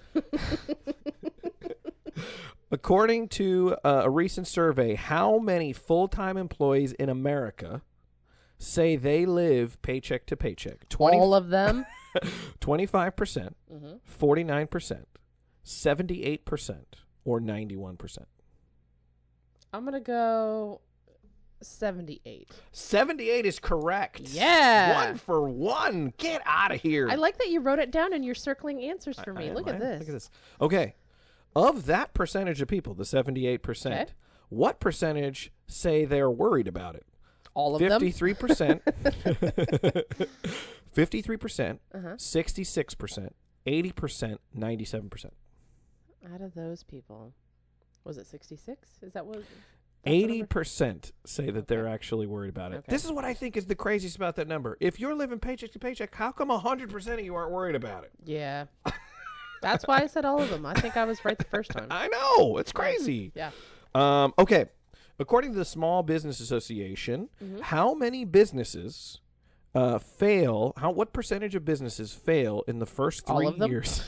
According to a recent survey, how many full-time employees in America say they live paycheck to paycheck? All of them? 25%, Mm-hmm. 49%, 78%, or 91%? I'm going to go 78. 78 is correct. Yeah. 1 for 1. Get out of here. I like that you wrote it down and you're circling answers for me. Look at this. Look at this. Okay. Of that percentage of people, the 78%, Okay. what percentage say they're worried about it? All of them? 53%, 53%, Uh-huh. 66%, 80%, 97%. Out of those people, was it 66? Is that what? that's the number? 80% say that they're actually worried about it. Okay. This is what I think is the craziest about that number. If you're living paycheck to paycheck, how come 100% of you aren't worried about it? Yeah. That's why I said all of them. I think I was right the first time. I know. It's crazy. Yeah. Okay. According to the Small Business Association, Mm-hmm. how many businesses fail? What percentage of businesses fail in the first 3 All of them? years?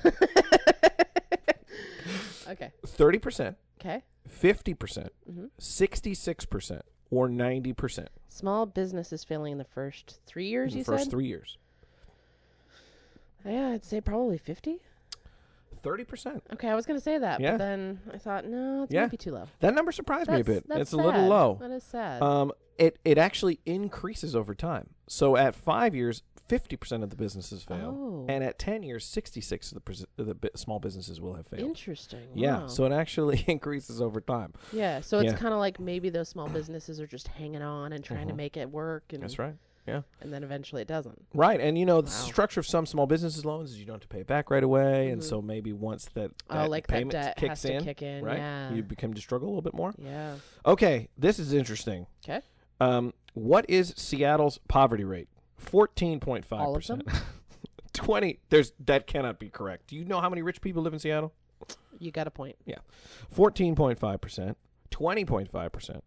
Okay. 30%, Okay. 50%, Mm-hmm. 66%, or 90%. Small business is failing in the first 3 years, In you the first said? 3 years. Yeah, I'd say probably 50. 30%. Okay, I was going to say that, Yeah. but then I thought, no, it's Yeah. might be too low. That number surprised me a bit. That's It's a little sad. low. That is sad. It actually increases over time. So at 5 years, 50% of the businesses fail. Oh. And at 10 years, 66 of the small businesses will have failed. Interesting. Yeah, Wow. so it actually increases over time. Yeah, so it's Yeah. kind of like maybe those small businesses are just hanging on and trying to make it work. And, That's right. Yeah. And then eventually it doesn't. Right, and the Wow. structure of some small businesses loans is you don't have to pay it back right away, and so maybe once that Like that payment debt kicks has to in, kick in, right, yeah. you become to struggle a little bit more. Yeah. Okay, this is interesting. Okay. What is Seattle's poverty rate? 14.5%. All of them? 20. That cannot be correct. Do you know how many rich people live in Seattle? You got a point. Yeah. 14.5%, 20.5%,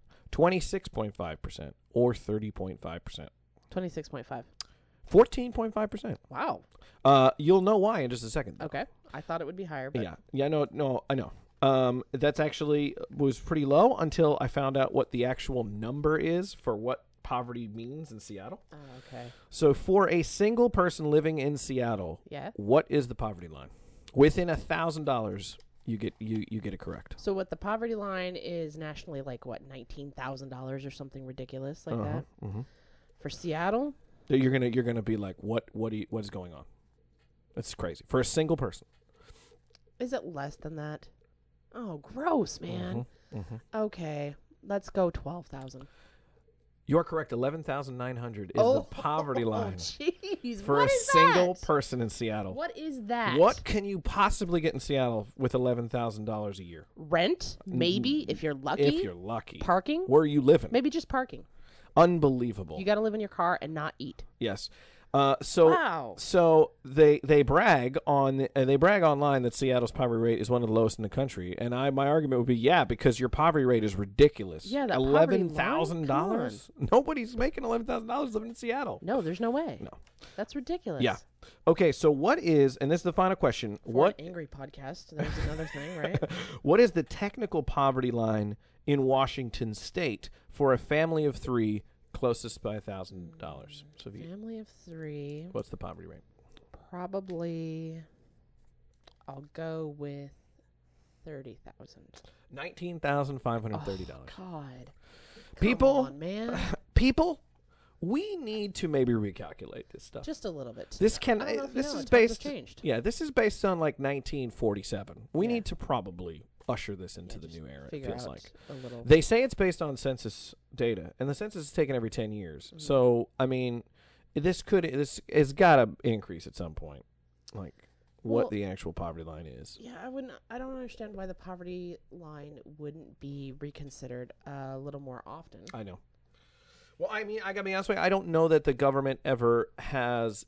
26.5%, or 30.5%. 26.5. 14.5%. Wow. You'll know why in just a second. Okay. I thought it would be higher, but Yeah. No, I know. That's actually was pretty low until I found out what the actual number is for what poverty means in Seattle. Oh, okay. So for a single person living in Seattle, Yeah. what is the poverty line? Within $1,000, you get it correct. So what the poverty line is nationally like what, $19,000 or something ridiculous like that? Mhm. For Seattle? You're gonna be like, what is going on? That's crazy for a single person. Is it less than that? Oh, gross, man. Okay. Let's go 12,000. You're correct. 11,900 is the poverty line Jeez. for What a is single that? person in Seattle. What is that? What can you possibly get in Seattle with $11,000 a year? Rent? Maybe if you're lucky. If you're lucky. Parking? Where are you living? Maybe just parking. Unbelievable. You got to live in your car and not eat. Yes. Wow. So they brag online that Seattle's poverty rate is one of the lowest in the country, and my argument would be because your poverty rate is ridiculous. Yeah, that poverty line, $11,000. Nobody's making $11,000 living in Seattle. No, there's no way. No. That's ridiculous. Yeah. Okay, so what is, and this is the final question, For what an angry podcast, there's another thing, right? what is the technical poverty line in Washington State for a family of 3 closest by $1,000? So Family of 3. what's the poverty rate? Probably, I'll go with 30,000. $19,530. God. People, Come on, man. people, we need to maybe recalculate this stuff. Just a little bit. This I don't know if you this know, is times have based. changed. Yeah, this is based on like 1947. We Yeah. need to probably usher this into the Just new era. It figure feels out like a little. they say it's based on census data, and the census is taken every 10 years. Mm-hmm. So I mean, this has got to increase at some point. Like Well- what the actual poverty line is. Yeah, I don't understand why the poverty line wouldn't be reconsidered a little more often. I know. Well, I mean, I gotta be honest with you. I don't know that the government ever has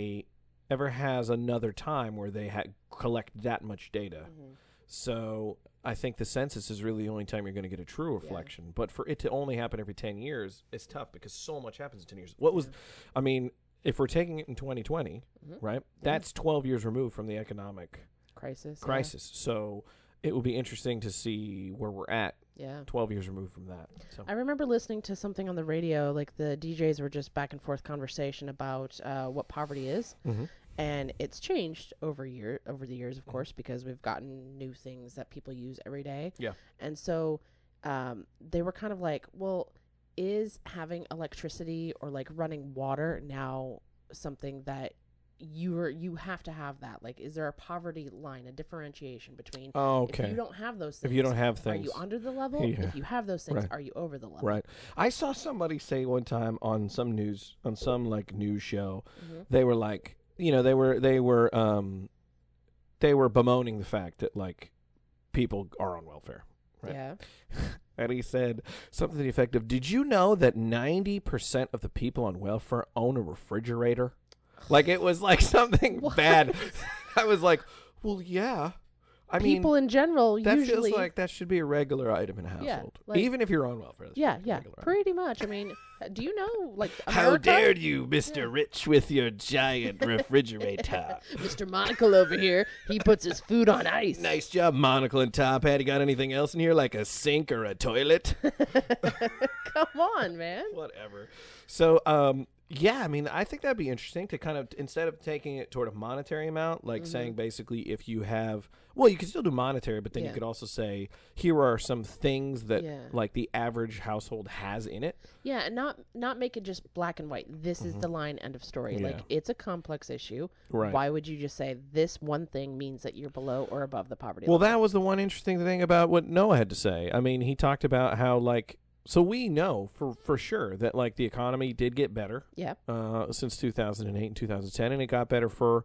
another time where they collect that much data. Mm-hmm. So I think the census is really the only time you're going to get a true reflection. But for it to only happen every 10 years, it's tough because so much happens in 10 years. I mean, if we're taking it in 2020, right? That's 12 years removed from the economic Crisis. So it will be interesting to see where we're at Yeah. 12 years removed from that. So I remember listening to something on the radio, like the DJs were just back and forth conversation about what poverty is. And it's changed over the years, of course, because we've gotten new things that people use every day. Yeah. And so they were kind of like, well, is having electricity or like running water now something that you have to have that? Like, is there a poverty line, a differentiation between if you don't have those things, If you don't have are things. you under the level? Yeah. If you have those things, Right. are you over the level? Right. I saw somebody say one time on some news show, Mm-hmm. they were like, they were bemoaning the fact that like people are on welfare. Right. Yeah. And he said something to the effect of, "Did you know that 90% of the people on welfare own a refrigerator?" Like it was like something bad. I was like, "Well, yeah." I People mean, in general that usually feels like that should be a regular item in a household, like- even if you're on welfare. that should yeah, be a yeah, regular item. pretty much. I mean, do you know like How America? dare you, Mr. Rich, with your giant refrigerator? Mr. Monocle over here, he puts his food on ice. Nice job, Monocle and Top Hat. You got anything else in here, like a sink or a toilet? Come on, man. Whatever. So, Yeah, I mean, I think that'd be interesting to kind of, instead of taking it toward a monetary amount, like saying basically if you have, well, you can still do monetary, but then you Yeah. could also say, here are some things that Yeah. like the average household has in it. Yeah, and not make it just black and white. This is the line, end of story. Yeah. Like, it's a complex issue. Right. Why would you just say this one thing means that you're below or above the poverty Well, level? that was the one interesting thing about what Noah had to say. I mean, he talked about how, like, so we know for sure that, like, the economy did get better Yeah. since 2008 and 2010, and it got better for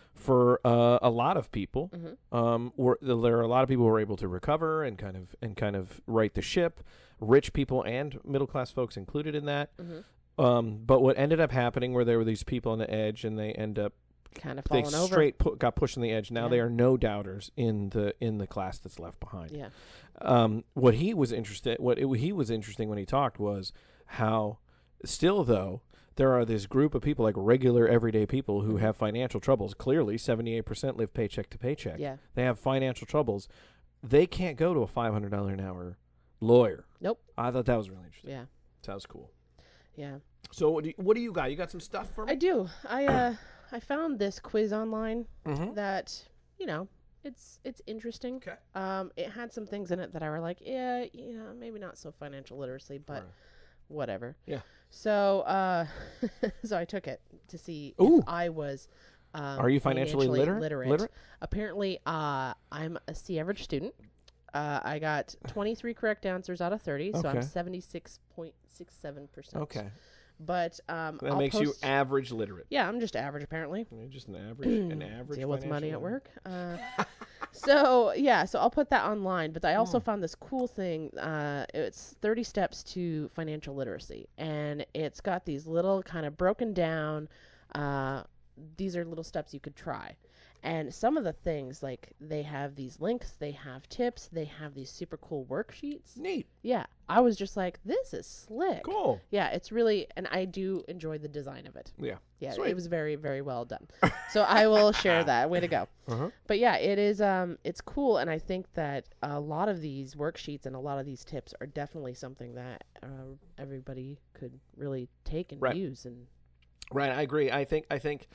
a lot of people. There are a lot of people who were able to recover and kind of right the ship, rich people and middle class folks included in that. But what ended up happening, where there were these people on the edge, and they end up Kind of they falling over. straight got pushed on the edge. Now Yeah. they are no doubters in the class that's left behind. Yeah. What he was interesting when he talked was how still though there are this group of people, like regular everyday people, who have financial troubles. Clearly 78% live paycheck to paycheck. Yeah. They have financial troubles. They can't go to a $500 an hour lawyer. Nope. I thought that was really interesting. Yeah. Sounds cool. Yeah. So what do you got? You got some stuff for me? I do. I found this quiz online that, it's interesting. Okay. It had some things in it that I were like, yeah, maybe not so financial literacy, but whatever. Yeah. So so I took it to see Ooh. if I was Are you financially literate? Apparently, I'm a C average student. I got 23 correct answers out of 30, so I'm Okay. 76.67%. Okay. But That I'll makes you post- average literate. Yeah, I'm just average apparently. You're just an average Deal with money financial at literate. work. So I'll put that online. But I also found this cool thing. It's 30 steps to financial literacy, and it's got these little kind of broken down. These are little steps you could try. And some of the things, like, they have these links, they have tips, they have these super cool worksheets. Neat. Yeah, I was just like, this is slick. Cool. Yeah, it's really, and I do enjoy the design of it. Yeah. Yeah, Sweet. it was very, very well done. So I will share that. Way to go. Uh-huh. But yeah, it is. It's cool, and I think that a lot of these worksheets and a lot of these tips are definitely something that everybody could really take and Right. use. And Right, I agree. I think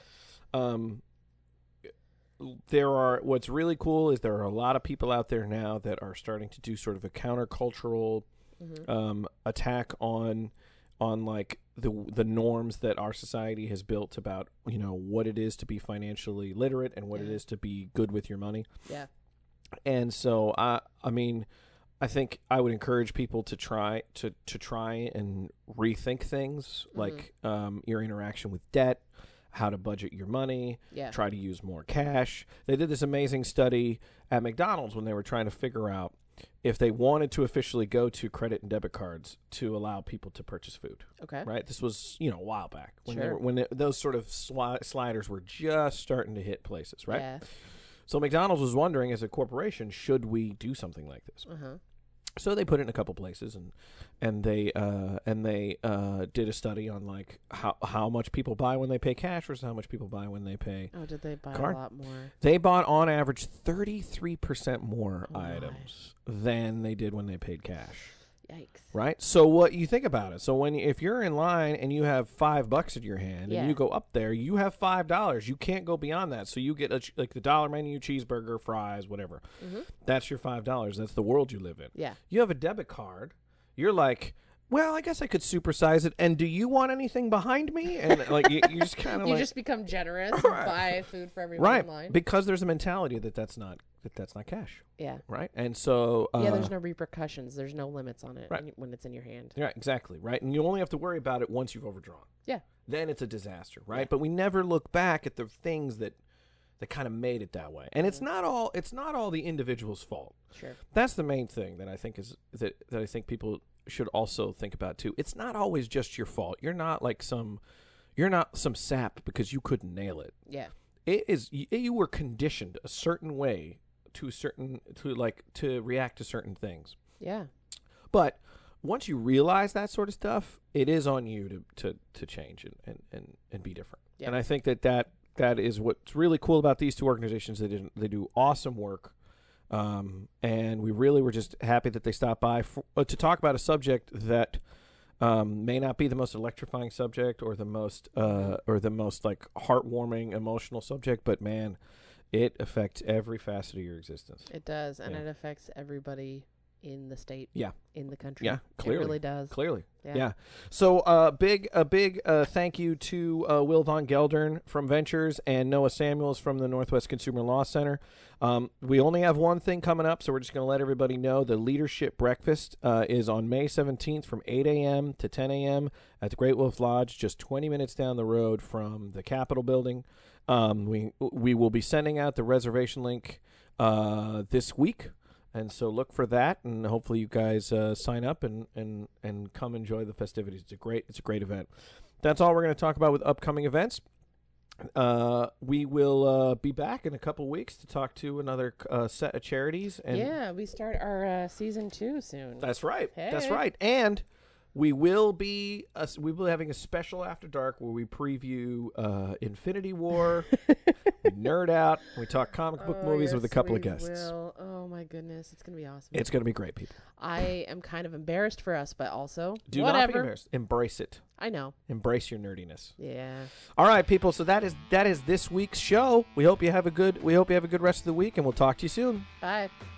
there are, what's really cool is there are a lot of people out there now that are starting to do sort of a countercultural attack on like the norms that our society has built about, what it is to be financially literate and what it is to be good with your money. yeah, And so I mean, I think I would encourage people to try and rethink things like your interaction with debt, how to budget your money, yeah, try to use more cash. They did this amazing study at McDonald's when they were trying to figure out if they wanted to officially go to credit and debit cards to allow people to purchase food. okay, Right? This was, a while back Sure. those sort of sliders were just starting to hit places, right? yeah, So McDonald's was wondering, as a corporation, should we do something like this? So they put it in a couple places, and they did a study on like how much people buy when they pay cash versus how much people buy when they pay. Oh, did they buy Card. a lot more? They bought on average 33% more Oh, my. items than they did when they paid cash. Yikes! Right. So what you think about it? So if you're in line and you have $5 in your hand Yeah. and you go up there, you have $5. You can't go beyond that. So you get like the dollar menu, cheeseburger, fries, whatever. That's your $5. That's the world you live in. Yeah, You have a debit card. You're like, well, I guess I could supersize it. And do you want anything behind me? And like you just kind of you like just become generous and Right. buy food for everyone right in line. because there's a mentality that's not cash, Yeah, right? And so yeah. There's no repercussions. There's no limits on it Right. when it's in your hand. yeah, exactly, right. And you only have to worry about it once you've overdrawn. Yeah, Then it's a disaster, right? Yeah. But we never look back at the things that kind of made it that way. And it's not all the individual's fault. sure. That's the main thing that I think is that I think people should also think about too. It's not always just your fault. You're not some sap because you couldn't nail it. Yeah, It is you were conditioned a certain way to react to certain things. yeah, But once you realize that sort of stuff, it is on you to change and be different. Yeah. And I think that is what's really cool about these two organizations. They do awesome work. And we really were just happy that they stopped by to talk about a subject that May not be the most electrifying subject or the most like heartwarming, emotional subject, but man, it affects every facet of your existence. It does, and Yeah. it affects everybody in the state. Yeah. In the country. Yeah, clearly. It really does. Clearly. Yeah. Yeah. So a big thank you to Will Von Geldern from Ventures and Noah Samuels from the Northwest Consumer Law Center. We only have one thing coming up, so we're just going to let everybody know. The Leadership Breakfast is on May 17th from 8 a.m. to 10 a.m. at the Great Wolf Lodge, just 20 minutes down the road from the Capitol building. We will be sending out the reservation link this week. And so look for that, and hopefully you guys sign up and come enjoy the festivities. It's a great event. That's all we're going to talk about with upcoming events. We will be back in a couple weeks to talk to another set of charities. And yeah, we start our season 2 soon. that's right. That's Hey. right. And we will be having a special After Dark where we preview Infinity War, we nerd out, we talk comic book movies with a couple of guests. Will. Oh my goodness, it's gonna be awesome. It's going to be great, people. I am kind of embarrassed for us, but also Do whatever. not be embarrassed. Embrace it. I know. Embrace your nerdiness. Yeah. All right, people. So that is this week's show. We hope you have a good rest of the week, and we'll talk to you soon. Bye.